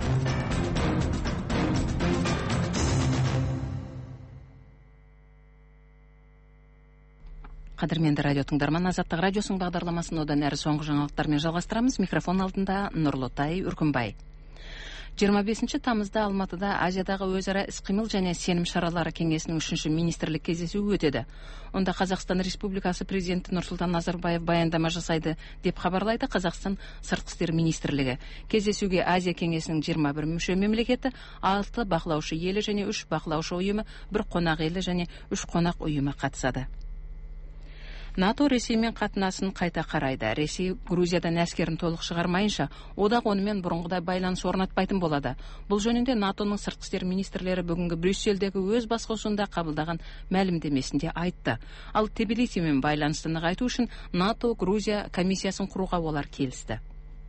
Қадірменді радио тыңдарман, азаттық радиосының бағдарламасын одан әрі соңғы жаңалықтармен жалғастырамыз. Микрофон алдында Нұрлытай Үркімбай. жиырма бесінші тамызда Алматыда Азиядағы өзара іс-қимыл және сенім шаралары кеңесінің үшінші министрлік кездесуі өтеді. Онда Қазақстан Республикасы президенті Нұрсұлтан Назарбаев баяндама жасайды деп хабарлайды Қазақстан сыртқы істер министрлігі. Кездесуге Азия кеңесінің жиырма бір мүше мемлекеті, алты бақылаушы елі және үш бақылаушы ұйымы, бір қонақ елі және үш қонақ ұйымы қатысады. НАТО Ресеймен қатынасын қайта қарайды. Ресей Грузиядан әскерін толық шығармайынша, одақ онымен бұрынғыдай байланыс орнатпайтын болады. Бұл жөнінде НАТОның сыртқы істер министрлері бүгінгі Брюссельдегі өз басқосуында қабылдаған мәлімдемесінде айтты. Ал Тбилисимен байланысты нығайту үшін НАТО Грузия комиссиясын құруға олар келісті.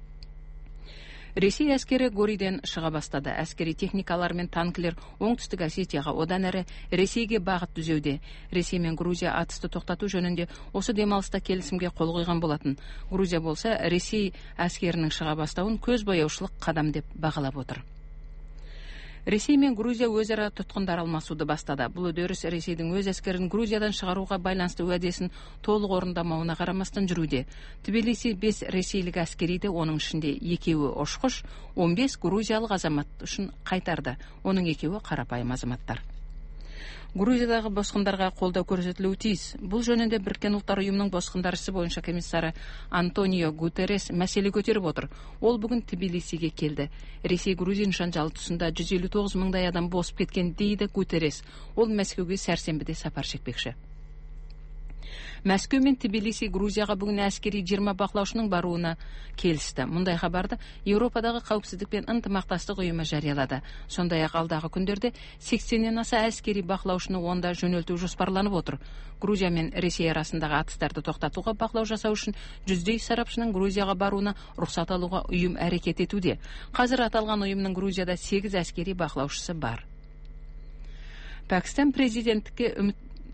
Ресей әскері Гориден шыға бастады. Әскери техникалар мен танкілер оңтүстік Осетияға, одан әрі Ресейге бағыт түзеуде. Ресей мен Грузия атысты тоқтату жөнінде осы демалыста келісімге қол қойған болатын. Грузия болса, Ресей әскерінің шыға бастауын көз бояушылық қадам деп бағалап отыр. Ресей мен Грузия өзара тұтқындар алмасуды бастады. Бұл үдеріс Ресейдің өз әскерін Грузиядан шығаруға байланысты уәдесін толық орындамауына қарамастан жүруде. Тбилиси бес ресейлік әскериді, оның ішінде екеуі ұшқыш, он бес грузиялық азамат үшін қайтарды. Оның екеуі қарапайым азаматтар. Грузиядағы босқындарға қолдау көрсетілуі тиіс. Бұл жөнінде Біріккен ұлттар ұйымының босқындар ісі бойынша комиссары Антонио Гутеррес мәселе көтеріп отыр. Ол бүгін Тбилисиге келді. Ресей Грузия жанжалы тұсында жүз елу тоғыз мыңдай адам босып кеткен дейді Гутеррес. Ол Мәскеуге сәрсенбіде сапар шекпекші. Мәскеу мен Тбилиси Грузияға бүгін әскери жиырма бақылаушының баруына келісті. Мұндай хабарды Еуропадағы қауіпсіздік пен ынтымақтастық ұйымы жариялады. Сондай-ақ алдағы күндерде сексеннен аса әскери бақылаушыны онда жөнелту жоспарланып отыр. Грузия мен Ресей арасындағы атыстарды тоқтатуға бақылау жасау үшін жүздей сарапшының Грузияға баруына рұқсат алуға ұйым әрекет етуде. Қазір аталған ұйымның Грузияда сегіз әскери бақылаушысы бар. Пәкістан президенттікке үміт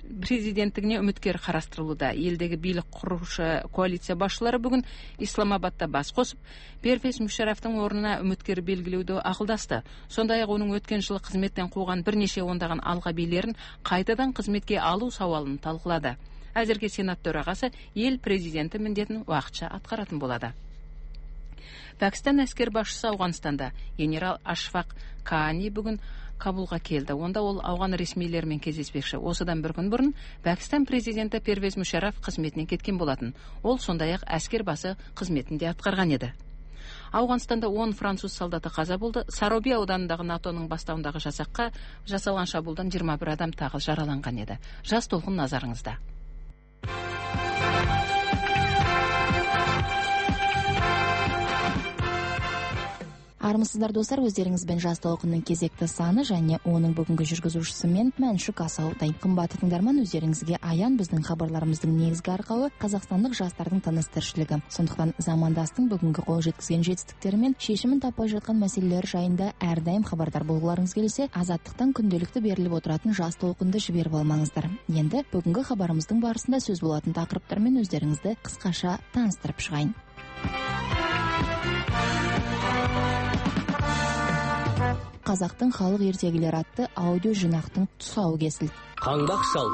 президенттігіне үміткер қарастырылуда. Елдегі билік құрушы коалиция басшылары бүгін Исламабадта бас қосып, Первез Мушарафтың орнына үміткер белгілеуді ақылдасты. Сондай-ақ оның өткен жылы қызметтен қуған бірнеше ондаған алқабилерін қайтадан қызметке алу сауалын талқылады. Әзірге Сенат төрағасы ел президенті міндетін уақытша атқаратын болады. Пәкістан әскер басшысы Ауғанстанда генерал Ашфақ Каани бүгін Кабулға келді. Онда ол ауған ресмилермен кездеспекші. Осыдан бір күн бұрын Пәкістан президенті Первез Мушараф қызметінен кеткен болатын. Ол сондай-ақ әскер басы қызметінде атқарған еді. Ауғанстанда он француз солдаты қаза болды. Сароби ауданындағы натоның бастауындағы жасаққа жасалған шабуылдан жиырма бір адам тағы жараланған еді. Жас толқын назарыңызда. Армысыздар достар, өздеріңізбен жас толқынның кезекті саны және оның бүгінгі жүргізушісі мен Мәншүк Асаутай. Қымбатты тыңдарман, өздеріңізге аян біздің хабарларымыздың негізгі арқауы қазақстандық жастардың тыныс-тіршілігі. Сондықтан замандастың бүгінгі қол жеткізген жетістіктері мен шешімін таппай жатқан мәселелер жайында әрдайым хабардар болғыларыңыз келсе, азаттықтан күнделікті беріліп отыратын жас толқынды жіберіп алмаңыздар. Енді бүгінгі хабарымыздың барысында сөз болатын тақырыптармен өздеріңізді қысқаша таныстырып шығайын. Қазақтың халық ертегілері атты аудио жинақтың тұсауы кесілді. Қаңбақ шал.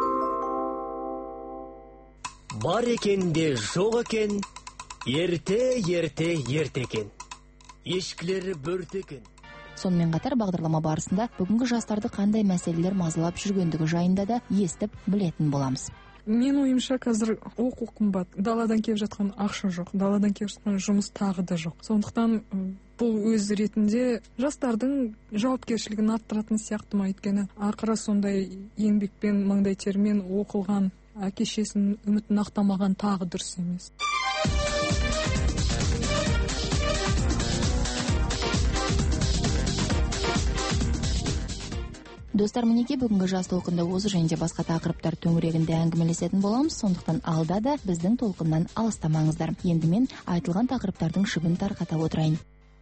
Бар екен де жоқ екен, ерте-ерте ерте екен. Ешкілері бөрте екен. Сонымен қатар бағдарлама барысында бүгінгі жастарды қандай мәселелер мазалап жүргендігі жайында да естіп білетін боламыз. Мен ойымша қазір оқу қымбат, даладан келіп жатқан ақша жоқ, даладан келіп жатқан жұмыс тағы да жоқ. Сондықтан бұл өз ретінде жастардың жауапкершілігін арттыратын сияқты ма, өйткені ақыры сондай еңбекпен, маңдай термен оқылған әке-шесінің үмітін ақтамаған тағы дұрыс емес. Достар, мінеке бүгінгі жас толқында осы және де басқа тақырыптар төңірегінде әңгімелесетін боламыз, сондықтан алда да біздің толқыннан алыстамаңыздар. Енді мен айтылған тақырыптардың шыбын тарқата отырайын.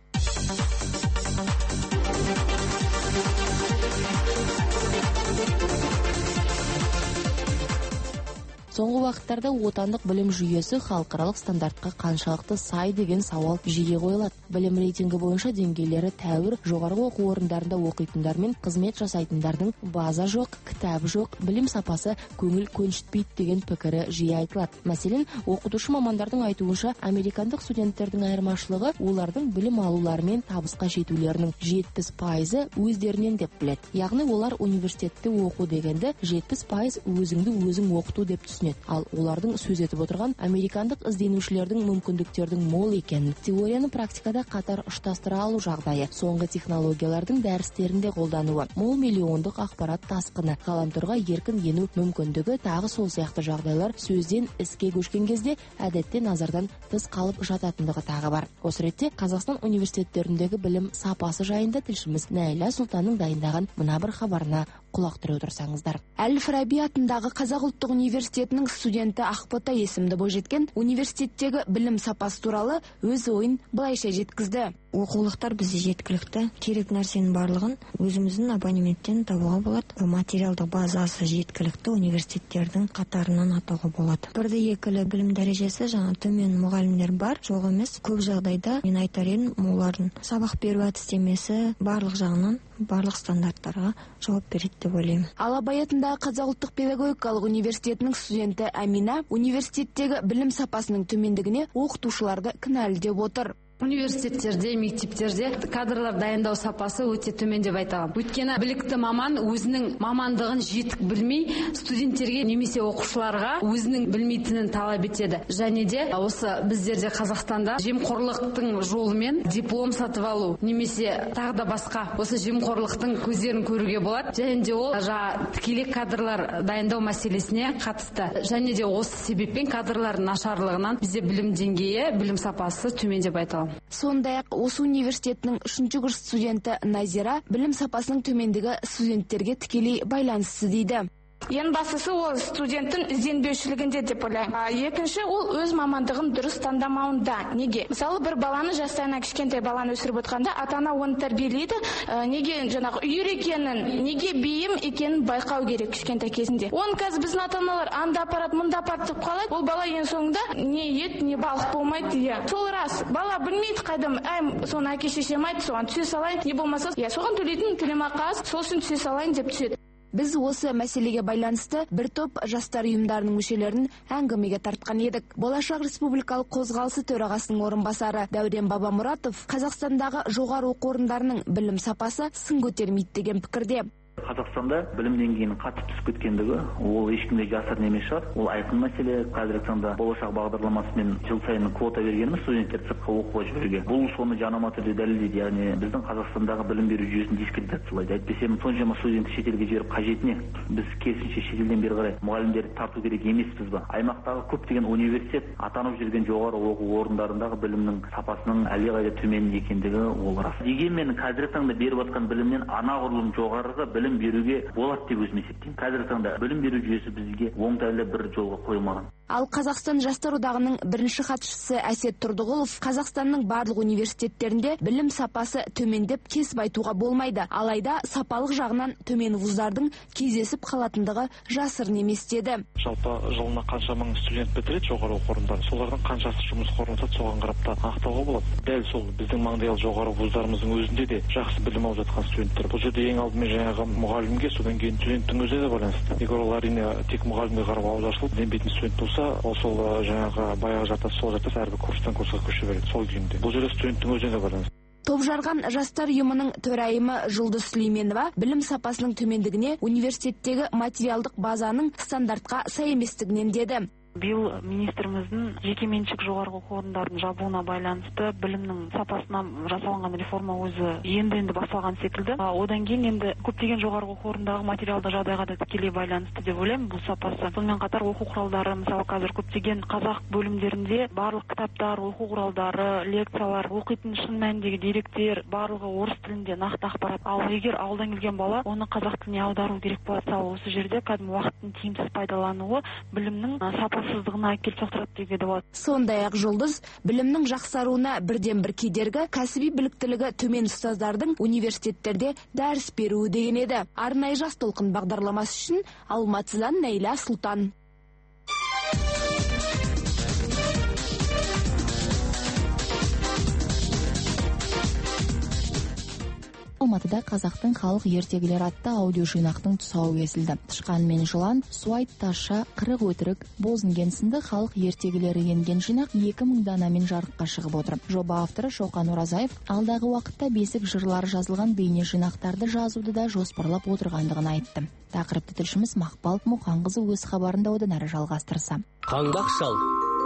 Соңғы уақыттарда отандық білім жүйесі халықаралық стандартқа қаншалықты сай деген сауал жиі қойылады. Білім рейтингі бойынша деңгейлері тәуір, жоғарғы оқу орындарында оқитындар мен қызмет жасайтындардың база жоқ, кітап жоқ, білім сапасы көңіл көншітпейді деген пікірі жиі айтылады. Мәселен, оқытушы мамандардың айтуынша, американдық студенттердің айырмашылығы олардың білім алулары мен табысқа жетулерінің жетпіс пайызы өздерінен деп біледі. Яғни олар университетте оқу дегенді жетпіс пайыз өзіңді өзің оқыту деп түсінеді. Ал олардың сөз етіп отырған американдық ізденушілердің мүмкіндіктердің мол екенін, теорияны практикада қатар ұштастыра алу жағдайы, соңғы технологиялардың дәрістерінде қолдануы, мол миллиондық ақпарат тасқыны, ғаламторға еркін ену мүмкіндігі, тағы сол сияқты жағдайлар сөзден іске көшкен кезде әдетте назардан тыс қалып жататындығы тағы бар. Осы ретте Қазақстан университеттеріндегі білім сапасы жайында тілшіміз Нәйла Сұлтанның дайындаған мына бір хабарына құлақ түре отырсаңыздар. Әл-Фараби атындағы Қазақ ұлттық университетінің студенті Ақбота есімді бойжеткен университеттегі білім сапасы туралы өз ойын былайша жеткізді. Оқулықтар бізде жеткілікті, керек нәрсенің барлығын өзіміздің абонементтен табуға болады. Материалдық базасы жеткілікті университеттердің қатарынан атауға болады. Бірді екілі білім дәрежесі жаңа төмен мұғалімдер бар, жоқ емес. Көп жағдайда мен айтар едім, олардың сабақ беру әдістемесі барлық жағынан барлық стандарттарға жауап береді деп ойлаймын. Ал Абай атындағы Қазақ ұлттық педагогикалық университетінің студенті Әмина университеттегі білім сапасының төмендігіне оқытушыларды кінәлі деп отыр. Университеттерде, мектептерде кадрлар дайындау сапасы өте төмен деп айтамын. Өйткені білікті маман өзінің мамандығын жетік білмей, студенттерге немесе оқушыларға өзінің білмейтінін талап етеді. Және де осы біздерде Қазақстанда жемқорлықтың жолымен диплом сатып алу немесе тағы да басқа осы жемқорлықтың көздерін көруге болады. Және де ол жаңа тікелей кадрлар дайындау мәселесіне қатысты. Және де осы себеппен кадрлардың нашарлығынан бізде білім деңгейі, білім сапасы төмен деп айтамын. Сондай-ақ осы университетінің үшінші курс студенті Назира білім сапасының төмендігі студенттерге тікелей байланысты дейді. Ең бастысы ол студенттің ізденбеушілігінде деп ойлаймын. Екінші, ол өз мамандығын дұрыс таңдамауында. Неге? Мысалы, бір баланы жастайынан кішкентай баланы өсіріп отқанда, ата-ана оны тәрбиелейді. Неге жаңағы үйір екенін, неге бейім екенін байқау керек кішкентай кезінде. Оны қазір біздің ата-аналар анда апарат, мұнда апарат деп қалайды. Ол бала ең соңында не ет, не балық болмайды. Иә. Сол рас. Бала білмейді қайдам, әй, соны әке шешем айтты, соған түсе салайын. Не болмаса, иә, соған төлейтін төлемақы аз, сол үшін түсе салайын деп түседі. Біз осы мәселеге байланысты бір топ жастар ұйымдарының мүшелерін әңгімеге тартқан едік. Болашақ республикалық қозғалысы төрағасының орынбасары Дәурен Бабамұратов Қазақстандағы жоғары оқу орындарының білім сапасы сын көтермейді деген пікірде. Қазақстанда білім деңгейінің қатты түсіп кеткендігі ол ешкімге жасырын емес шығар. Ол айқын мәселе. Қазіргі таңда болашақ бағдарламасымен жыл сайын квота бергеніміз студенттерді сыртқа оқуға жіберуге. Бұл соны жанама түрде дәлелдейді. Яғни біздің Қазақстандағы білім беру жүйесін дискредитациялайды. Әйтпесе соншама студентті шетелге жіберіп қажет не? Біз керісінше шетелден бері қарай мұғалімдерді тарту керек емеспіз ба? Аймақтағы көптеген университет атанып жүрген жоғары оқу орындарындағы білімнің сапасының әлдеқайда төмен екендігі ол рас. Дегенмен қазіргі таңда беріп жатқан білімнен анағұрлым жоғарғы білім беруге болады деп өзім есептеймін. Қазіргі таңда білім беру жүйесі бізге оңтайлы бір жолға қойылмаған. Ал Қазақстан жастар одағының бірінші хатшысы Әсет Тұрдығұлов Қазақстанның барлық университеттерінде білім сапасы төмендеп кесіп айтуға болмайды. Алайда сапалық жағынан төмен вуздардың кездесіп қалатындығы жасырын емес деді. Жалпы жылына қанша мың студент бітіреді жоғары оқу орындарын, солардың қаншасы жұмыс орнатады, соған қарап та анықтауға болады. Дәл сол біздің маңдайал жоғары вуздарымыздың өзінде де жақсы білім алып жатқан студенттер. Бұл жерде ең алдымен жаңағы мұғалімге, содан кейін студенттің өзі де байланысты. Егер ол әрине тек мұғалімге қарап ауызашылып ізденбейтін студент болса, ол сол жаңағы баяғы жартас сол жартас әрбір курстан курсқа көше береді сол күйінде. Бұл жерде студенттің өзіне де байланысты. Топжарған жастар ұйымының төрайымы Жұлдыз Сүлейменова білім сапасының төмендігіне университеттегі материалдық базаның стандартқа сай еместігінен деді. Биыл министріміздің жекеменшік жоғарғы оқу орындарын жабуына байланысты білімнің сапасына жасалған реформа өзі енді-енді басталған секілді. Одан кейін енді көптеген жоғарғы оқу орындағы материалдық жағдайға да тікелей байланысты деп ойлаймын бұл сапасы. Сонымен қатар оқу құралдары, мысалы қазір көптеген қазақ бөлімдерінде барлық кітаптар, оқу құралдары, лекциялар, оқитын шын мәніндегі деректер барлығы орыс тілінде нақты ақпарат. Ал егер ауылдан келген бала оны қазақ тіліне аудару керек болса, осы жерде кәдімгі уақыттың тиімсіз пайдалануы білімнің сапасы әкеліп соқтырады деуге де болады. Сондай-ақ Жұлдыз білімнің жақсаруына бірден бір кедергі кәсіби біліктілігі төмен ұстаздардың университеттерде дәріс беруі деген еді. Арнайы жас толқын бағдарламасы үшін Алматыдан Нәйла Сұлтан. Алматыда қазақтың халық ертегілері атты аудио жинақтың тұсауы кесілді. Тышқан мен жылан, суайт таша, қырық өтірік, бозінген сынды халық ертегілері енген жинақ екі мың данамен жарыққа шығып отыр. Жоба авторы Шоқан Оразаев алдағы уақытта бесік жырлары жазылған бейне жинақтарды жазуды да жоспарлап отырғандығын айтты. Тақырыпты тілшіміз Мақпал Мұқанқызы өз хабарында одан әрі жалғастырса. Қаңбақ шал.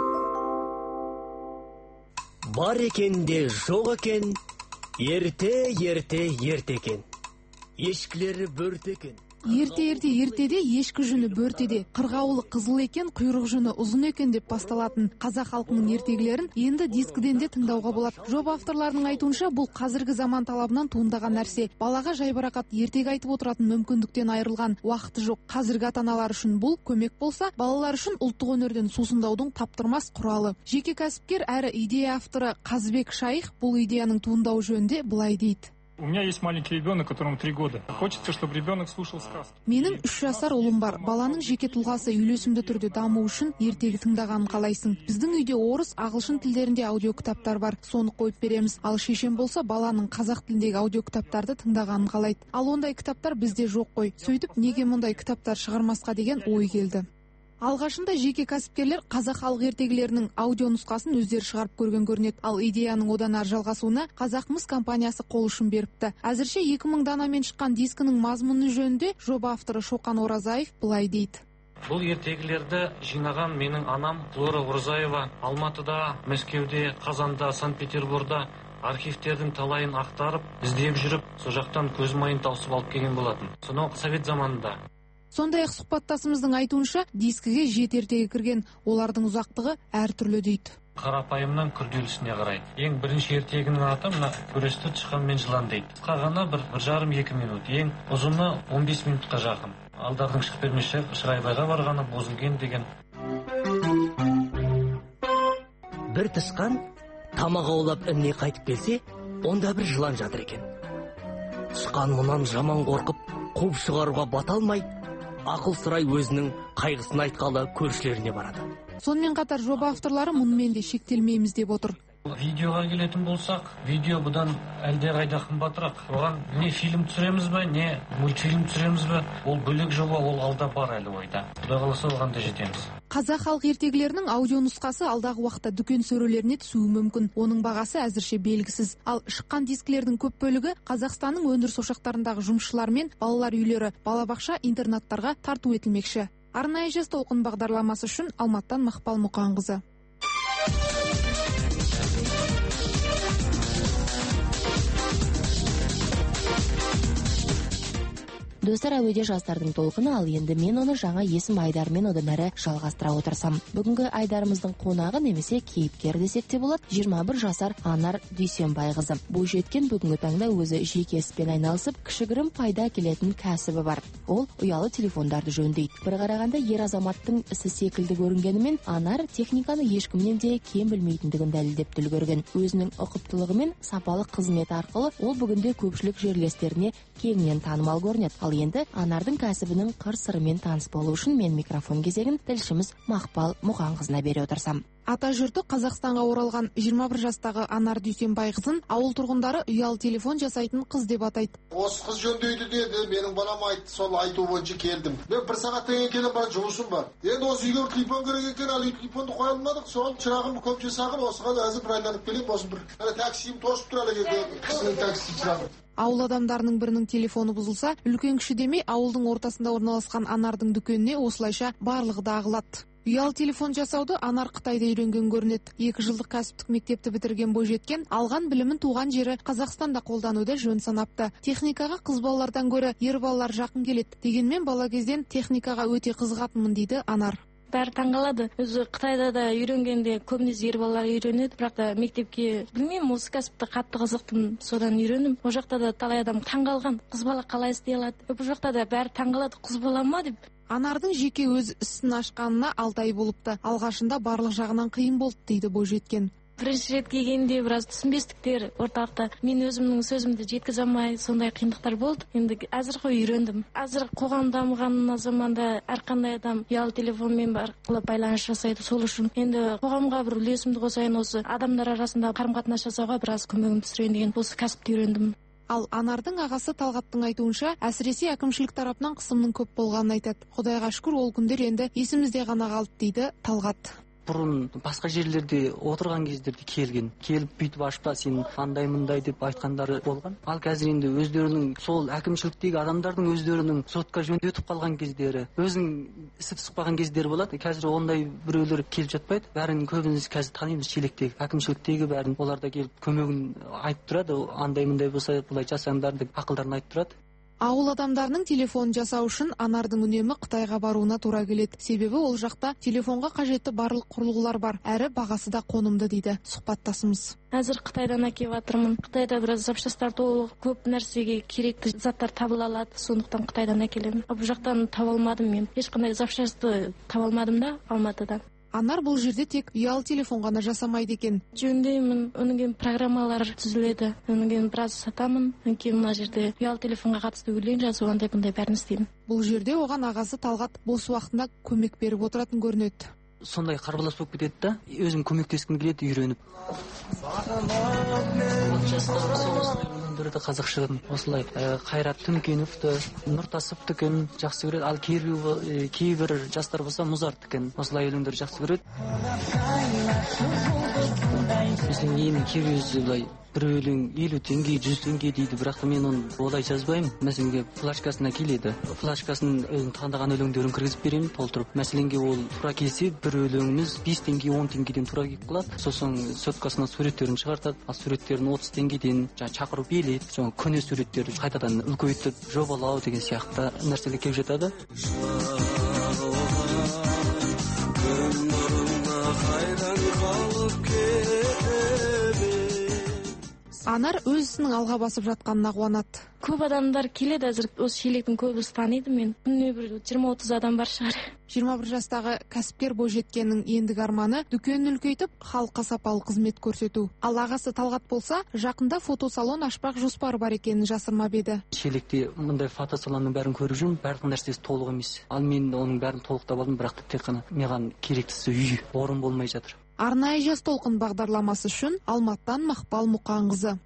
Бар екен де жоқ екен. Ерте, ерте, ертекен. Ешкілері бөртекен. Ерте-ерте ертеде ешкі жүні бөртеде, қырғауылы қызыл екен, құйрық жүні ұзын екен деп басталатын қазақ халқының ертегілерін енді дискіден де тыңдауға болады. Жоба авторларының айтуынша бұл қазіргі заман талабынан туындаған нәрсе. Балаға жайбарақат ертегі айтып отыратын мүмкіндіктен айырылған уақыты жоқ қазіргі ата-аналар үшін бұл көмек болса, балалар үшін ұлттық өнерден сусындаудың таптырмас құралы. Жеке кәсіпкер әрі идея авторы Қазбек Шайх бұл идеяның туындауы жөнінде былай дейді. У меня есть маленький ребенок, которому три года. Хочется, чтобы ребенок слушал сказки. Менің үш жасар ұлым бар. Баланың жеке тұлғасы үйлесімді түрде даму үшін ертегі тыңдағанын қалайсың. Біздің үйде орыс, ағылшын тілдерінде аудио кітаптар бар. Соны қойып береміз. Ал шешем болса баланың қазақ тіліндегі аудио кітаптарды тыңдағанын қалайды. Ал ондай кітаптар бізде жоқ қой. Сөйтіп, неге мұндай кітаптар шығармасқа деген ой келді. Алғашында жеке кәсіпкерлер қазақ халық ертегілерінің аудио нұсқасын өздері шығарып көрген көрінеді. Ал идеяның одан ары жалғасуына Қазақмыс компаниясы қол ұшын беріпті. Әзірше екі мың данамен шыққан дискінің мазмұны жөнінде жоба авторы Шоқан Оразаев былай дейді. Бұл ертегілерді жинаған менің анам Лора Оразаева Алматыда, Мәскеуде, Қазанда, Санкт-Петербургда архивтердің талайын ақтарып, іздеп жүріп, сол жақтан көз майын тауысып алып келген болатын. Сонау совет заманында. Сондай-ақ сұхбаттасымыздың айтуынша дискіге жеті ертегі кірген, олардың ұзақтығы әртүрлі дейді. Қарапайымнан күрделісіне қарай. Ең бірінші ертегінің аты мына Күресті тышқан мен жылан дейді. Қағана бір, бір жарым екі минут. Ең ұзыны он бес минутқа жақын. Алдардың шығып бермеші Шырайбайға барғаны бозылген деген. Бір тышқан тамақ аулап інне қайтып келсе, онда бір жылан жатыр екен. Тышқан мұнан жаман қорқып, қуып шығаруға бата алмай, ақыл сұрай өзінің қайғысын айтқалы көршілеріне барады. Сонымен қатар жоба авторлары мұнымен де шектелмейміз деп отыр. Видеоға келетін болсақ, видео бұдан әлде қайда қымбатырақ. Оған не фильм түсіреміз бе, не мультфильм түсіреміз бе, ол бөлек жоба, ол алда бар әлі ойда. Құдай қаласа оған да жетеміз. Қазақ халық ертегілерінің аудио нұсқасы алдағы уақытта дүкен сөрелеріне түсуі мүмкін. Оның бағасы әзірше белгісіз. Ал шыққан дискілердің көп бөлігі Қазақстанның өндіріс ошақтарындағы жұмысшылар мен балалар үйлері, балабақша, интернаттарға тарту етілмекші. Арнайы жас толқын бағдарламасы үшін Алматыдан Мақпал Мұқанқызы. Достар, әуеде жастардың толқыны, ал енді мен оны жаңа есім Айдармен одан әрі жалғастыра отырсам. Бүгінгі Айдарымыздың қонағы немесе кейіпкер десек те болады, жиырма бір жасар Анар Дүйсенбайқызы. Бойжеткен бүгінгі таңда өзі жеке іспен айналысып, кішігірім пайда келетін кәсібі бар. Ол ұялы телефондарды жөндейді. Бір қарағанда ер азаматтың ісі секілді көрінгенімен, Анар техниканы ешкімнен де кем білмейтіндігін дәлелдеп үлгерген. Өзінің ұқыптылығы мен сапалы қызметі арқылы ол бүгінде көпшілік жерлестеріне кеңінен танымал көрінеді. Ал енді Анардың кәсібінің қыр-сырымен таныс болу үшін мен микрофон кезегін тілшіміз Мақпал Мұқанқызына бере отырсам. Ата жұрты Қазақстанға оралған жиырма бір жастағы Анар Дүйсенбайқызын ауыл тұрғындары ұялы телефон жасайтын қыз деп атайды. Осы қыз жөндейді деді, менің балам айтты, сол айту бойынша келдім. Мен бір сағаттан кейін бар жұмысым бар. Енді осы үйге телефон керек екен, ал телефонды қоя алмадық. Сол шырағым көп жасағын, осыған әзір айналып келем, осы бір. Ана таксиім тосып тұр әлі кісінің такси шырағым. Ауыл адамдарының бірінің телефоны бұзылса, үлкен кіші демей ауылдың ортасында орналасқан Анардың дүкеніне осылайша барлығы да ағылады. Ұялы телефон жасауды Анар Қытайда үйренген көрінеді. Екі жылдық кәсіптік мектепті бітірген бойжеткен алған білімін туған жері Қазақстанда қолдануды жөн санапты. Техникаға қыз балалардан гөрі ер балалар жақын келеді. Дегенмен бала кезден техникаға өте қызығатынмын дейді Анар. Бәрі таңғалады. Өзі Қытайда да үйренгенде көбінесе ер балалар үйренеді, бірақ та мектепке білмеймін, осы кәсіпті қатты қызықтым, содан үйрендім. Ол жақта да талай адам таңғалған, қыз бала қалай істей алады. Бұл жақта да бәрі таңғалады, қыз бала ма деп. Анардың жеке өз ісін ашқанына алты ай болыпты. Алғашында барлық жағынан қиын болды дейді бойжеткен. Бірінші рет келгенде біраз түсінбестіктер орталықта, мен өзімнің сөзімді жеткізе алмай, сондай қиындықтар болды. Енді әзір ғой үйрендім. Әзір қоғам дамыған заманда әрқандай адам ұялы телефонмен арқылы байланыс жасайды. Сол үшін енді қоғамға бір үлесімді қосайын, осы адамдар арасында қарым-қатынас жасауға біраз көмегім түсірейін деген осы кәсіпті үйрендім. Ал Анардың ағасы Талғаттың айтуынша, әсіресе әкімшілік тарапынан қысымның көп болғанын айтады. Құдайға шүкір, ол күндер енді есімізде ғана қалды дейді Талғат. Бұрын басқа жерлерде отырған кездерде келген, келіп бүйтіп ашпа сен андай мындай деп айтқандары болған. Ал қазір енді өздерінің сол әкімшіліктегі адамдардың өздерінің сотқа жөнделіп қалған кездері, өзің ісіп шықпаған кездері болады. Қазір ондай біреулер келіп жатпайды. Бәрін көбіміз қазір танимыз, шелектегі, әкімшіліктегі бәрін. Олар да келіп көмегін айтып тұрады. Андай мындай болса былай жасаңдар деп ақылдарын айтып тұрады. Ауыл адамдарының телефон жасау үшін Анардың үнемі Қытайға баруына тура келеді. Себебі ол жақта телефонға қажетті барлық құрылғылар бар, әрі бағасы да қонымды дейді сұхбаттасымыз. Әзір Қытайдан әкеліп жатырмын. Қытайда біраз запчастар толық, көп нәрсеге керекті заттар табыла алады, сондықтан Қытайдан әкелемін. Бұл жақтан таба алмадым мен. Ешқандай запчасты таба алмадым да Алматыдан. Анар бұл жерде тек ұялы телефон ғана жасамайды екен. Жөндеймін, онан кейін программалар түзіледі, онан кейін біраз сатамын, онан кейін мына жерде ұялы телефонға қатысты өлең жазу, андай бұндай бәрін істеймін. Бұл жерде оған ағасы Талғат бос уақытында көмек беріп отыратын көрінеді. Сондай қарбалас болып кетеді да, өзім көмектескім келеді үйреніп. Бірді қазақшығын осылай Қайрат Түнкеновті, Нұртасовтікін жақсы көреді, ал кейбір жастар болса Музарттікін осылай өлеңдер жақсы көреді. Біздің ең кейбірі былай бір өлең елу теңге, жүз теңге дейді, бірақ та мен оны олай жазбаймын. Мәселенге флашкасына келеді. Флашкасын өзің таңдаған өлеңдерін кіргізіп беремін, толтырып. Мәселенге ол тура келсе, бір өлеңіміз бес теңге, он теңгеден тура келіп қалады. Сосын соткасына суреттерін шығартады. Ал суреттерін отыз теңгеден шақыру билет, соң көне суреттер қайтадан үлкейтіп жобалау деген сияқты нәрселер келіп жатады. Анар өз ісінің алға басып жатқанына қуанады. Көп адамдар келеді, әзір осы шелектің көбісі таниды мен. Күніне бір жиырма отыз адам бар шығар. жиырма бір жастағы кәсіпкер бойжеткеннің ендігі арманы дүкенін үлкейтіп, халыққа сапалы қызмет көрсету. Ал ағасы Талғат болса, жақында фотосалон ашпақ жоспары бар екенін жасырмап еді. Шелекте мындай фотосалонның бәрін көріп жүрмін, барлық нәрсесі толық емес. Ал мен оның бәрін толықтап алдым, бірақ тек қана маған керектісі үй, орын болмай жатыр. Арнайы жас толқын бағдарламасы үшін Алматыдан Мақпал Мұқанқызы.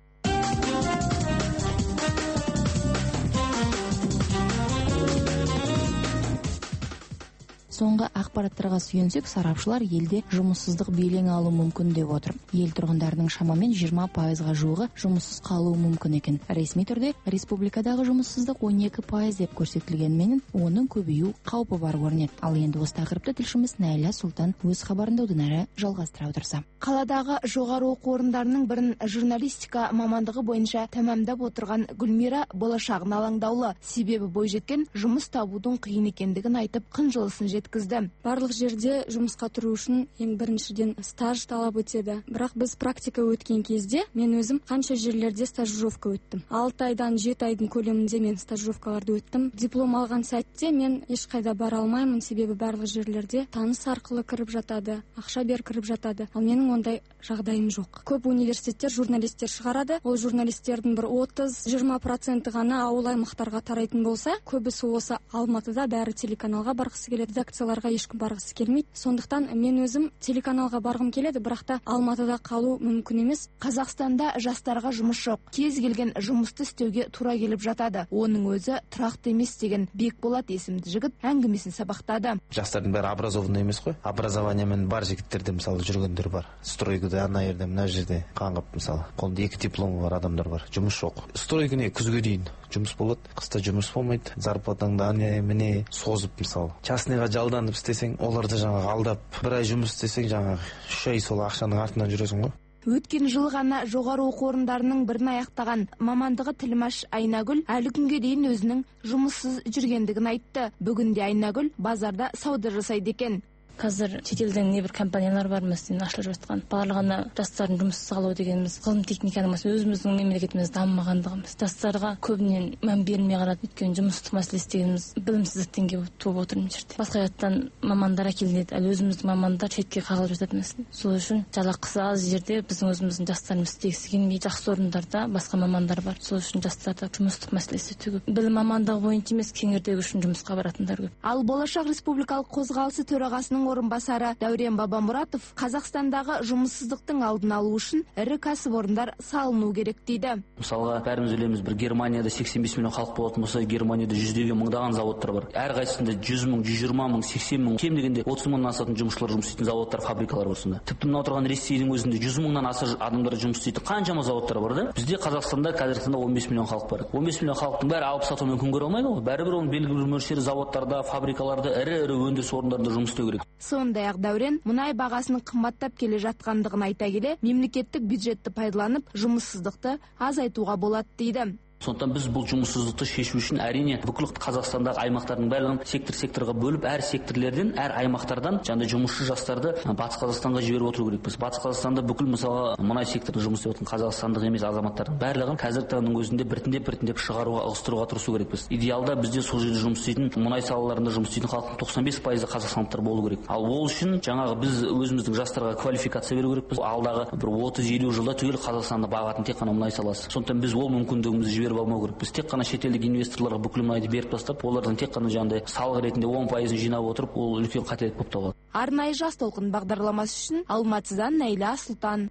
Соңғы ақпараттарға сүйенсек, сарапшылар елде жұмыссыздық белең алу мүмкін деп отыр. Ел тұрғындарының шамамен жиырма пайызға жуығы жұмыссыз қалуы мүмкін екен. Ресми түрде республикадағы жұмыссыздық он екі пайыз деп көрсетілгенмен, оның көбею қаупі бар көрінеді. Ал енді осы тақырыпты тілшіміз Найля Сұлтан өз хабарында одан әрі жалғастыра отырса. Қаладағы жоғары оқу орындарының бірін журналистика мамандығы бойынша тәмамдап отырған Гүлмира болашағына алаңдаулы. Себебі бойжеткен жұмыс табудың қиын екендігін айтып, қынжылысын жеткізді. Барлық жерде жұмысқа тұру үшін ең біріншіден стаж талап өтеді. Бірақ біз практика өткен кезде мен өзім қанша жерлерде стажировка өттім. алты айдан жеті айдың көлемінде мен стажировкаларды өттім. Диплом алған сәтте мен ешқайда бара алмаймын, себебі барлық жерлерде таныс арқылы кіріп жатады, ақша бер кіріп жатады. Ал менің ондай жағдайым жоқ. Көп университеттер журналистер шығарады. Ол журналистердің бір отыз жиырма проценті ғана ауыл аймақтарға тарайтын болса, көбісі осы Алматыда бәрі телеканалға барғысы келеді, редакцияларға ешкім барғысы келмейді. Сондықтан мен өзім телеканалға барғым келеді, бірақ та Алматыда қалу мүмкін емес. Қазақстанда жастарға жұмыс жоқ. Кез келген жұмысты істеуге тура келіп жатады. Оның өзі тұрақты емес деген Бекболат есімді жігіт әңгімесін сабақтады. Жастардың бәрі образованный емес қой. Образованиямен бар жігіттерде мысалы жүргендер бар. Стройкада ана жерде, мына жерде қаңғып мысалы. Қолында екі дипломы бар адамдар бар. Жұмыс жоқ. Стройкіне күзге дейін жұмыс болады, қыста жұмыс болмайды. Зарплатаңды ане міне созып мысалы. Частныйға жалданып істесең, оларды жаңағы алдап, бір ай жұмыс істесең, жаңағы үш ай сол ақшаның артынан жүресің ғой. Өткен жыл ғана жоғары оқу орындарының бірін аяқтаған мамандығы тілмаш Айнагүл әлі күнге дейін өзінің жұмыссыз жүргендігін айтты. Бүгінде Айнагүл базарда сауда жасайды екен. Қазір шетелден небір компаниялар бар мәселен ашылып жатқан. Барлығына жастардың жұмыссыз қалу дегеніміз ғылым техниканың өзіміздің мемлекетіміз дамымағандығымыз. Жастарға көбінен мән берілмей қалады. Өйткені жұмыстық мәселесі дегеніміз білімсіздіктен келіп туып отыр мына жерде. Басқа жақтан мамандар әкелінеді, әлі өзіміздің мамандар шетке қағылып жатады мәселен. Сол үшін жалақысы аз жерде біздің өзіміздің жастарымыз істегісі келмей, жақсы орындарда басқа мамандар бар. Сол үшін жастарда жұмыстық мәселесі өте көп. Білім мамандығы бойынша емес, кеңірдегі үшін жұмысқа баратындар көп. Ал Болашақ республикалық қозғалысы төрағасының орынбасары Дәурен Бабамұратов Қазақстандағы жұмыссыздықтың алдын алу үшін ірі кәсіпорындар салыну керек дейді. Мысалға, бәріміз білеміз, бір Германияда сексен бес миллион халық болатын болса, Германияда жүздеген мыңдаған заводтар бар. Әрқайсысында жүз мың, жүз жиырма мың, сексен мың, кем дегенде отыз мыңнан асатын жұмысшылар жұмыс істейтін заводтар, фабрикалар бар сонда. Тіпті мына отырған Ресейдің өзінде жүз мыңнан аса адамдар жұмыс істейтін қаншама заводтар бар да. Бізде Қазақстанда қазіргі таңда он бес миллион халық бар. он бес миллион халықтың бәрі алып сатумен күн көре алмайды ғой. Бәрібір оның белгілі бір мөлшері заводтарда, фабрикаларда, ірі-ірі өндіріс орындарында жұмыс істеу керек. Сондай-ақ Дәурен мұнай бағасының қымбаттап келе жатқандығын айта келе, мемлекеттік бюджетті пайдаланып, жұмыссыздықты азайтуға болады дейді. Сондықтан біз бұл жұмыссыздықты шешу үшін әрине бүкіл Қазақстандағы аймақтардың барлығын сектор-секторға бөліп, әр секторлерден, әр аймақтардан жаңа жұмысшы жастарды Батыс Қазақстанға жіберіп отыру керекпіз. Батыс Қазақстанда бүкіл мысалы мұнай секторында жұмыс істеп жатқан қазақстандық емес азаматтардың барлығын қазіргі таңның өзінде біртіндеп-біртіндеп шығаруға, ығыстыруға тырысу керекпіз. Идеалда бізде сол жерде жұмыс істейтін, мұнай салаларында жұмыс істейтін халықтың тоқсан бес пайызы қазақстандықтар болу керек. Ал ол үшін жаңағы біз өзіміздің жастарға квалификация беру керекпіз. Алдағы бір отыз елу жылда түгел Қазақстанды бағатын тек қана мұнай саласы. Сондықтан біз ол мүмкіндігімізді жіберіп алмау керек. Біз тек қана шетелдік инвесторларға бүкіл мұнайды беріп тастап, олардан тек қана жаңағыдай салық ретінде он пайызын жинап отырып, ол үлкен қателік болып табылады. Арнайы жас толқын бағдарламасы үшін Алматыдан Найля Сұлтан.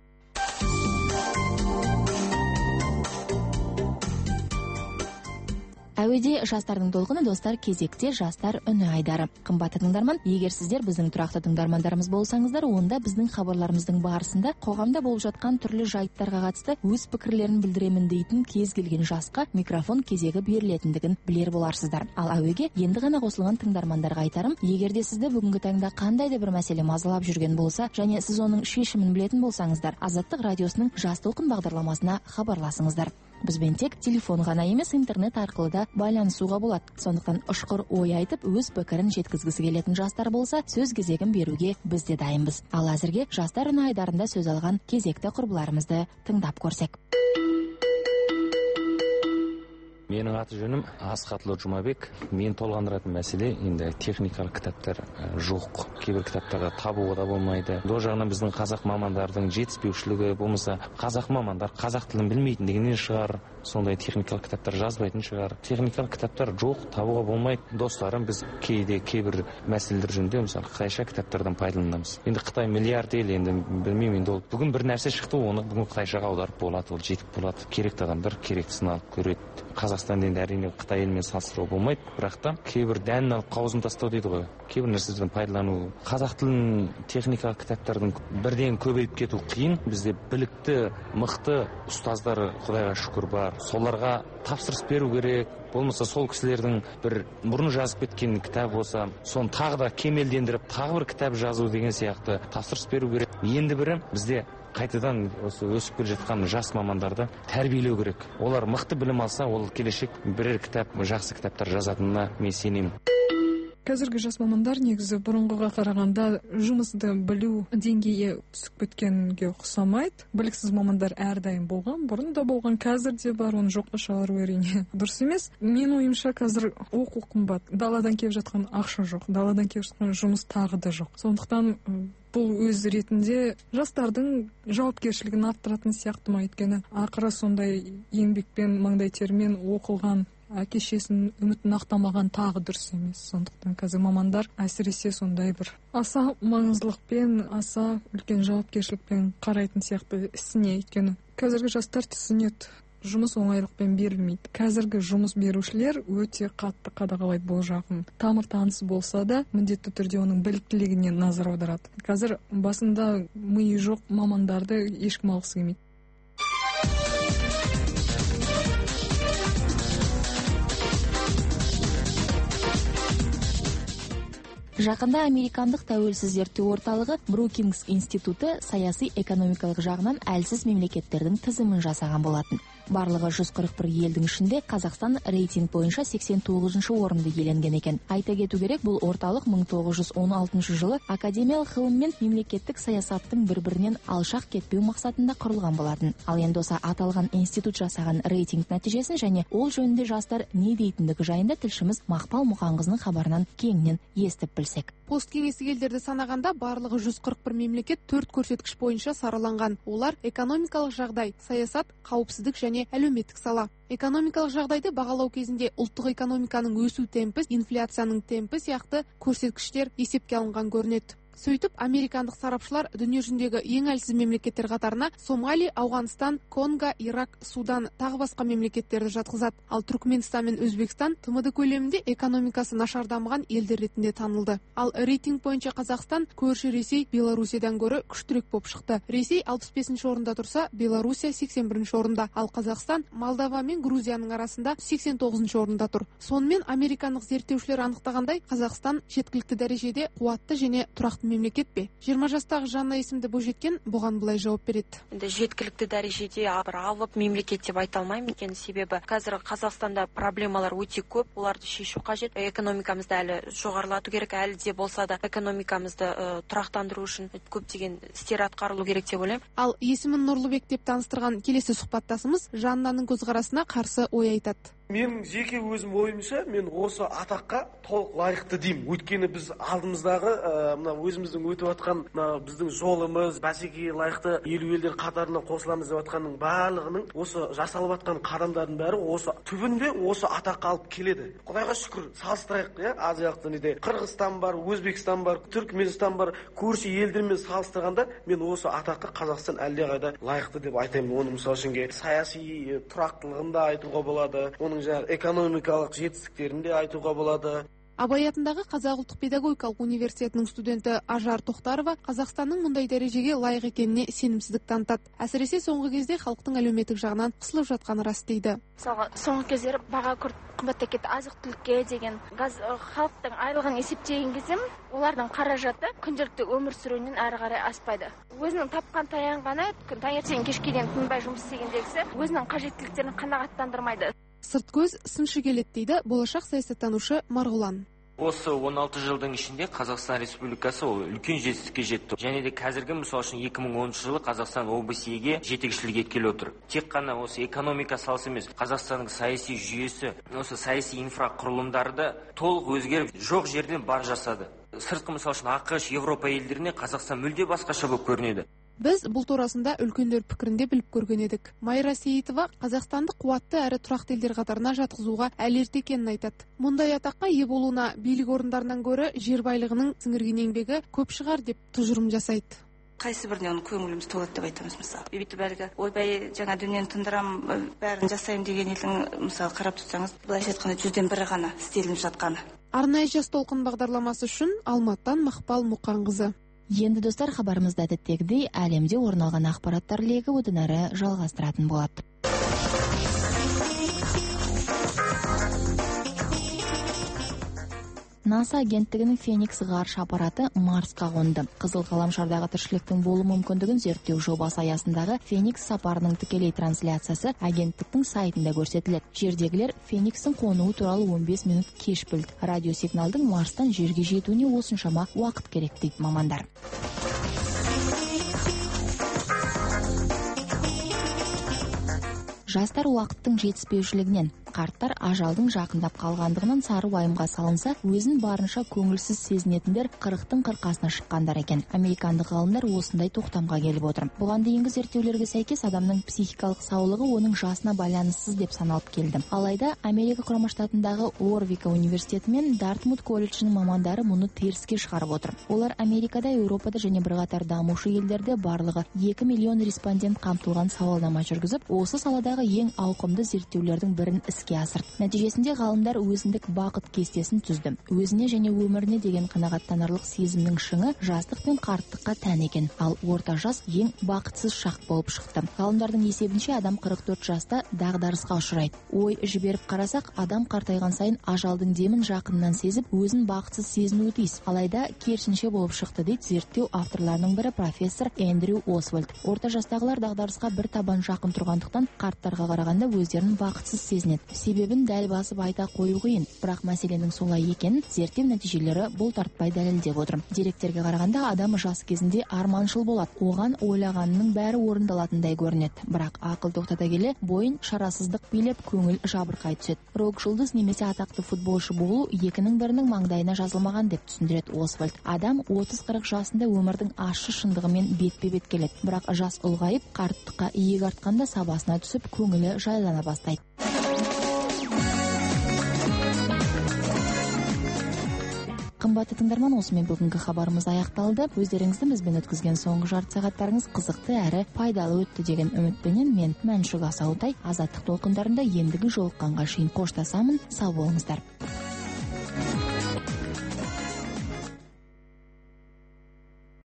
Әуеде жастардың толқыны, достар, кезекте жастар үні айдары. Қымбатты тыңдарман, егер сіздер біздің тұрақты тыңдармандарымыз болсаңыздар, онда біздің хабарларымыздың барысында қоғамда болып жатқан түрлі жайттарға қатысты өз пікірлерін білдіремін дейтін кез келген жасқа микрофон кезегі берілетіндігін білер боларсыздар. Ал әуеге енді ғана қосылған тыңдармандарға айтарым, егер де сізді бүгінгі таңда қандай да бір мәселе мазалап жүрген болса, және сіз оның шешімін білетін болсаңыздар, Азаттық радиосының жас толқын бағдарламасына хабарласыңыздар. Бізбен тек телефон ғана емес, интернет арқылы да байланысуға болады. Сондықтан ұшқыр ой айтып, өз пікірін жеткізгісі келетін жастар болса, сөз кезегін беруге біз де дайынбыз. Ал әзірге жастар үні айдарында сөз алған кезекті құрбыларымызды тыңдап көрсек. Менің аты жөнім Асхатлы Жұмабек. Мен толғандыратын мәселе енді техникалық кітаптар жоқ. Кейбір кітаптарды табуға да болмайды. До жағынан біздің қазақ мамандардың жетіспеушілігі, болмаса қазақ мамандар қазақ тілін білмейтін дегеннен шығар. Сондай техникалық кітаптар жазбайтын шығар. Техникалық кітаптар жоқ, табуға болмайды. Достарым, біз кейде кейбір мәселелер жөнінде мысалы қытайша кітаптардан пайдаланамыз. Енді Қытай миллиард ел, енді білмеймін, енді ол бүгін бір нәрсе шықты, оны бүгін қытайшаға аударып болады, ол жетіп болады. Керекті адамдар керектісін алып көреді. Қазақстан енді әрине Қытай елімен салыстыруға болмайды, бірақ та кейбір дәнін алып қауызын тастау дейді ғой. Кейбір нәрседен пайдалану. Қазақ тілін техникалық кітаптардың бірден көбейіп кету қиын. Бізде білікті, мықты ұстаздар Құдайға шүкір бар. Соларға тапсырыс беру керек. Болмаса сол кісілердің бір бұрын жазып кеткен кітап болса, соны тағы да кемелдендіріп, тағы бір кітап жазу деген сияқты тапсырыс беру керек. Енді бірі бізде қайтадан осы өсіп келе жатқан жас мамандарды тәрбиелеу керек. Олар мықты білім алса, ол келешек бірер кітап, жақсы кітаптар жазатынына мен сенемін. Қазіргі жас мамандар негізі бұрынғыға қарағанда жұмысты білу деңгейі түсіп кеткенге ұқсамайды. Біліксіз мамандар әрдайым болған, бұрын да болған, қазір де бар, оны жоққа шығару әрине дұрыс емес. Мен ойымша қазір оқу қымбат, даладан келіп жатқан ақша жоқ, даладан келіп жатқан жұмыс тағы да жоқ. Сондықтан бұл өз ретінде жастардың жауапкершілігін арттыратын сияқты ма, өйткені ақыры сондай еңбекпен, маңдай термен оқылған әке-шесінің үмітін ақтамаған тағы дұрыс емес. Сондықтан қазір мамандар әсіресе сондай бір аса маңыздылықпен, аса үлкен жауапкершілікпен қарайтын сияқты ісіне, өйткені қазіргі жастар түсінеді, жұмыс оңайлықпен берілмейді. Қазіргі жұмыс берушілер өте қатты қадағалайды бұл жағын. Тамыр танысы болса да, міндетті түрде оның біліктілігіне назар аударады. Қазір басында миы жоқ мамандарды ешкім алғысы келмейді. Жақында американдық тәуелсіз зерттеу орталығы Брукингс институты саяси экономикалық жағынан әлсіз мемлекеттердің тізімін жасаған болатын. Барлығы жүз қырық бір елдің ішінде Қазақстан рейтинг бойынша сексен тоғызыншы орынды иеленген екен. Айта кету керек, бұл орталық мың тоғыз жүз он алтыншы жылы академиялық ғылым мен мемлекеттік саясаттың бір-бірінен алшақ кетпеу мақсатында құрылған болатын. Ал енді осы аталған институт жасаған рейтинг нәтижесін және ол жөнінде жастар не дейтіндігі жайында тілшіміз Мақпал Мұқанқызының хабарынан кеңінен естіп білсек. Посткеңестік елдерді санағанда барлығы жүз қырық бір мемлекет төрт көрсеткіш бойынша сараланған. Олар экономикалық жағдай, саясат, қауіпсіздік және әлеуметтік сала. Экономикалық жағдайды бағалау кезінде ұлттық экономиканың өсу темпі, инфляцияның темпі сияқты көрсеткіштер есепке алынған көрінеді. Сөйтіп, американдық сарапшылар дүние жүзіндегі ең әлсіз мемлекеттер қатарына Сомали, Ауғанстан, Конго, Ирак, Судан тағы басқа мемлекеттерді жатқызады. Ал Түркменстан мен Өзбекстан Т М Д көлемінде экономикасы нашар дамыған елдер ретінде танылды. Ал рейтинг бойынша Қазақстан көрші Ресей, Белоруссиядан гөрі күштірек болып шықты. Ресей алпыс бесінші орында тұрса, Белоруссия сексен бірінші орында, ал Қазақстан Молдова мен Грузияның арасында сексен тоғызыншы орында тұр. Сонымен американдық зерттеушілер анықтағандай, Қазақстан жеткілікті дәрежеде қуатты және тұрақты мемлекет пе? жиырма жастағы Жанна есімді бойжеткен бұған былай жауап береді. Енді жеткілікті дәрежеде бір алып мемлекет деп айта алмаймын, екен себебі қазір Қазақстанда проблемалар өте көп, оларды шешу қажет. Экономикамызды әлі жоғарылату керек, әлі де болса да экономикамызды ә, тұрақтандыру үшін көптеген істер атқарылу керек деп ойлаймын. Ал есімін Нұрлыбек деп таныстырған келесі сұхбаттасымыз Жаннаның көзқарасына қарсы ой айтады. Мен жеке өзім ойымша, мен осы атаққа толық лайықты деймін. Өйткені біз алдымыздағы мына өзіміздің өтіп жатқан біздің жолымыз, бәсекеге лайықты елу елдер қатарына қосыламыз деп жатқанның барлығының осы жасалып жатқан қадамдардың бәрі осы түбінде осы атаққа алып келеді. Құдайға шүкір, салыстырайық, иә, Азиялық дүниеде Қырғызстан бар, Өзбекстан бар, Түркменстан бар, көрші елдермен салыстырғанда мен осы атаққа Қазақстан әлдеқайда лайықты деп айтаймын. Оның мысалы үшін саяси тұрақтылығын да айтуға болады, оның экономикалық жетістіктерін де айтуға болады. Абай атындағы Қазақ ұлттық педагогикалық университетінің студенті Ажар Тоқтарова Қазақстанның мұндай дәрежеге лайық екеніне сенімсіздік танытады. Әсіресе соңғы кезде халықтың әлеуметтік жағынан қысылып жатқаны рас дейді. Мысалға, соңғы кездері баға күрт қымбаттап кетті, азық-түлікке деген газ халықтың айлығын есептеген кезде олардың қаражаты күнделікті өмір сүруінен әрі қарай аспайды. Өзінің тапқан таянғаны таңертең кешке дейін тынбай жұмыс істегендегісі өзінің қажеттіліктерін қанағаттандырмайды. Сырт көз сыншы келеді дейді болашақ саясаттанушы Марғұлан. Осы он алты жылдың ішінде Қазақстан Республикасы ол үлкен жетістікке жетті. Және де қазіргі мысалы үшін екі мың оныншы жылы Қазақстан о бэ се-ге жетекшілік еткелі отыр. Тек қана осы экономика саласы емес, Қазақстанның саяси жүйесі, осы саяси инфрақұрылымдары да толық өзгеріп, жоқ жерден бар жасады. Сыртқы мысалы үшін ақш, Европа елдеріне Қазақстан мүлде басқаша болып көрінеді. Біз бұл турасында үлкендер пікірінде біліп көрген едік. Майра Сейітова Қазақстанды қуатты әрі тұрақты елдер қатарына жатқызуға әлі ерте екенін айтады. Мұндай атаққа ие болуына билік орындарынан гөрі жер байлығының сіңірген еңбегі көп шығар деп тұжырым жасайды. Қайсы біріне оның көңіліміз толады деп айтамыз мысалы. Бүйтіп әлгі ойбай жаңа дүниені тындырам, бәрін жасаймын деген елдің мысалы қарап тұрсаңыз, былайша айтқанда жүзден бірі ғана істелініп жатқаны. Арнайы жас толқын бағдарламасы үшін Алматыдан Мақпал Мұқанқызы. Енді достар, хабарымызда әдеттегідей әлемде орын алған ақпараттар легі одан әрі жалғастыратын болады. НАСА агенттігінің Феникс ғарыш аппараты Марсқа қонды. Қызыл ғаламшардағы тіршіліктің болу мүмкіндігін зерттеу жобасы аясындағы Феникс сапарының тікелей трансляциясы агенттіктің сайтында көрсетіледі. Жердегілер Феникстің қонуы туралы он бес минут кеш білді. Радиосигналдың Марстан жерге жетуіне осыншама уақыт керек дейді мамандар. Жастар уақыттың жетіспеушілігінен, қарттар ажалдың жақындап қалғандығынан сары уайымға салынса, өзін барынша көңілсіз сезінетіндер қырықтың қырқасына шыққандар екен. Американдық ғалымдар осындай тоқтамға келіп отыр. Бұған дейінгі зерттеулерге сәйкес адамның психикалық саулығы оның жасына байланыссыз деп саналып келді. Алайда Америка құрама штатындағы Уорвика университеті мен Дартмут колледжінің мамандары мұны теріске шығарып отыр. Олар Америкада, Еуропада және бірқатар дамушы елдерде барлығы екі миллион респондент қамтылған сауалнама жүргізіп, осы саладағы ең ауқымды зерттеулердің бірін іске асырды. Нәтижесінде ғалымдар өзіндік бақыт кестесін түзді. Өзіне және өміріне деген қанағаттанарлық сезімнің шыңы жастық пен қарттыққа тән екен, ал орта жас ең бақытсыз шақ болып шықты. Ғалымдардың есебінше адам қырық төрт жаста дағдарысқа ұшырайды. Ой жіберіп қарасақ, адам қартайған сайын ажалдың демін жақыннан сезіп, өзін бақытсыз сезінуі тиіс. Алайда керісінше болып шықты дейді зерттеу авторларының бірі профессор Эндрю Освальд. Орта жастағылар дағдарысқа бір табан жақын тұрғандықтан қарттарға қарағанда өздерін бақытсыз сезінеді. Себебін дәл басып айта қою қиын, бірақ мәселенің солай екенін зерттеу нәтижелері бұлтартпай дәлелдеп отыр. Деректерге қарағанда адам жас кезінде арманшыл болады. Оған ойлағанның бәрі орындалатындай көрінеді. Бірақ ақыл тоқтата келе бойын шарасыздық билеп көңіл жабырқай түседі. Рок жұлдыз немесе атақты футболшы болу екінің бірінің маңдайына жазылмаған деп түсіндіреді Освальд. Адам отыз қырық жасында өмірдің ащы шындығымен бетпе-бет келеді. Бірақ жас ұлғайып, қарттыққа иек артқанда сабасына түсіп, көңілі жайлана бастайды. Қымбатты тыңдарман, осымен бүгінгі хабарымыз аяқталды. Өздеріңізді бізбен өткізген соңғы жарты сағаттарыңыз қызықты әрі пайдалы өтті деген үмітпенен мен Мәншүк Асаутай, Азаттық толқындарында ендігі жолыққанға шейін қоштасамын. Сау болыңыздар.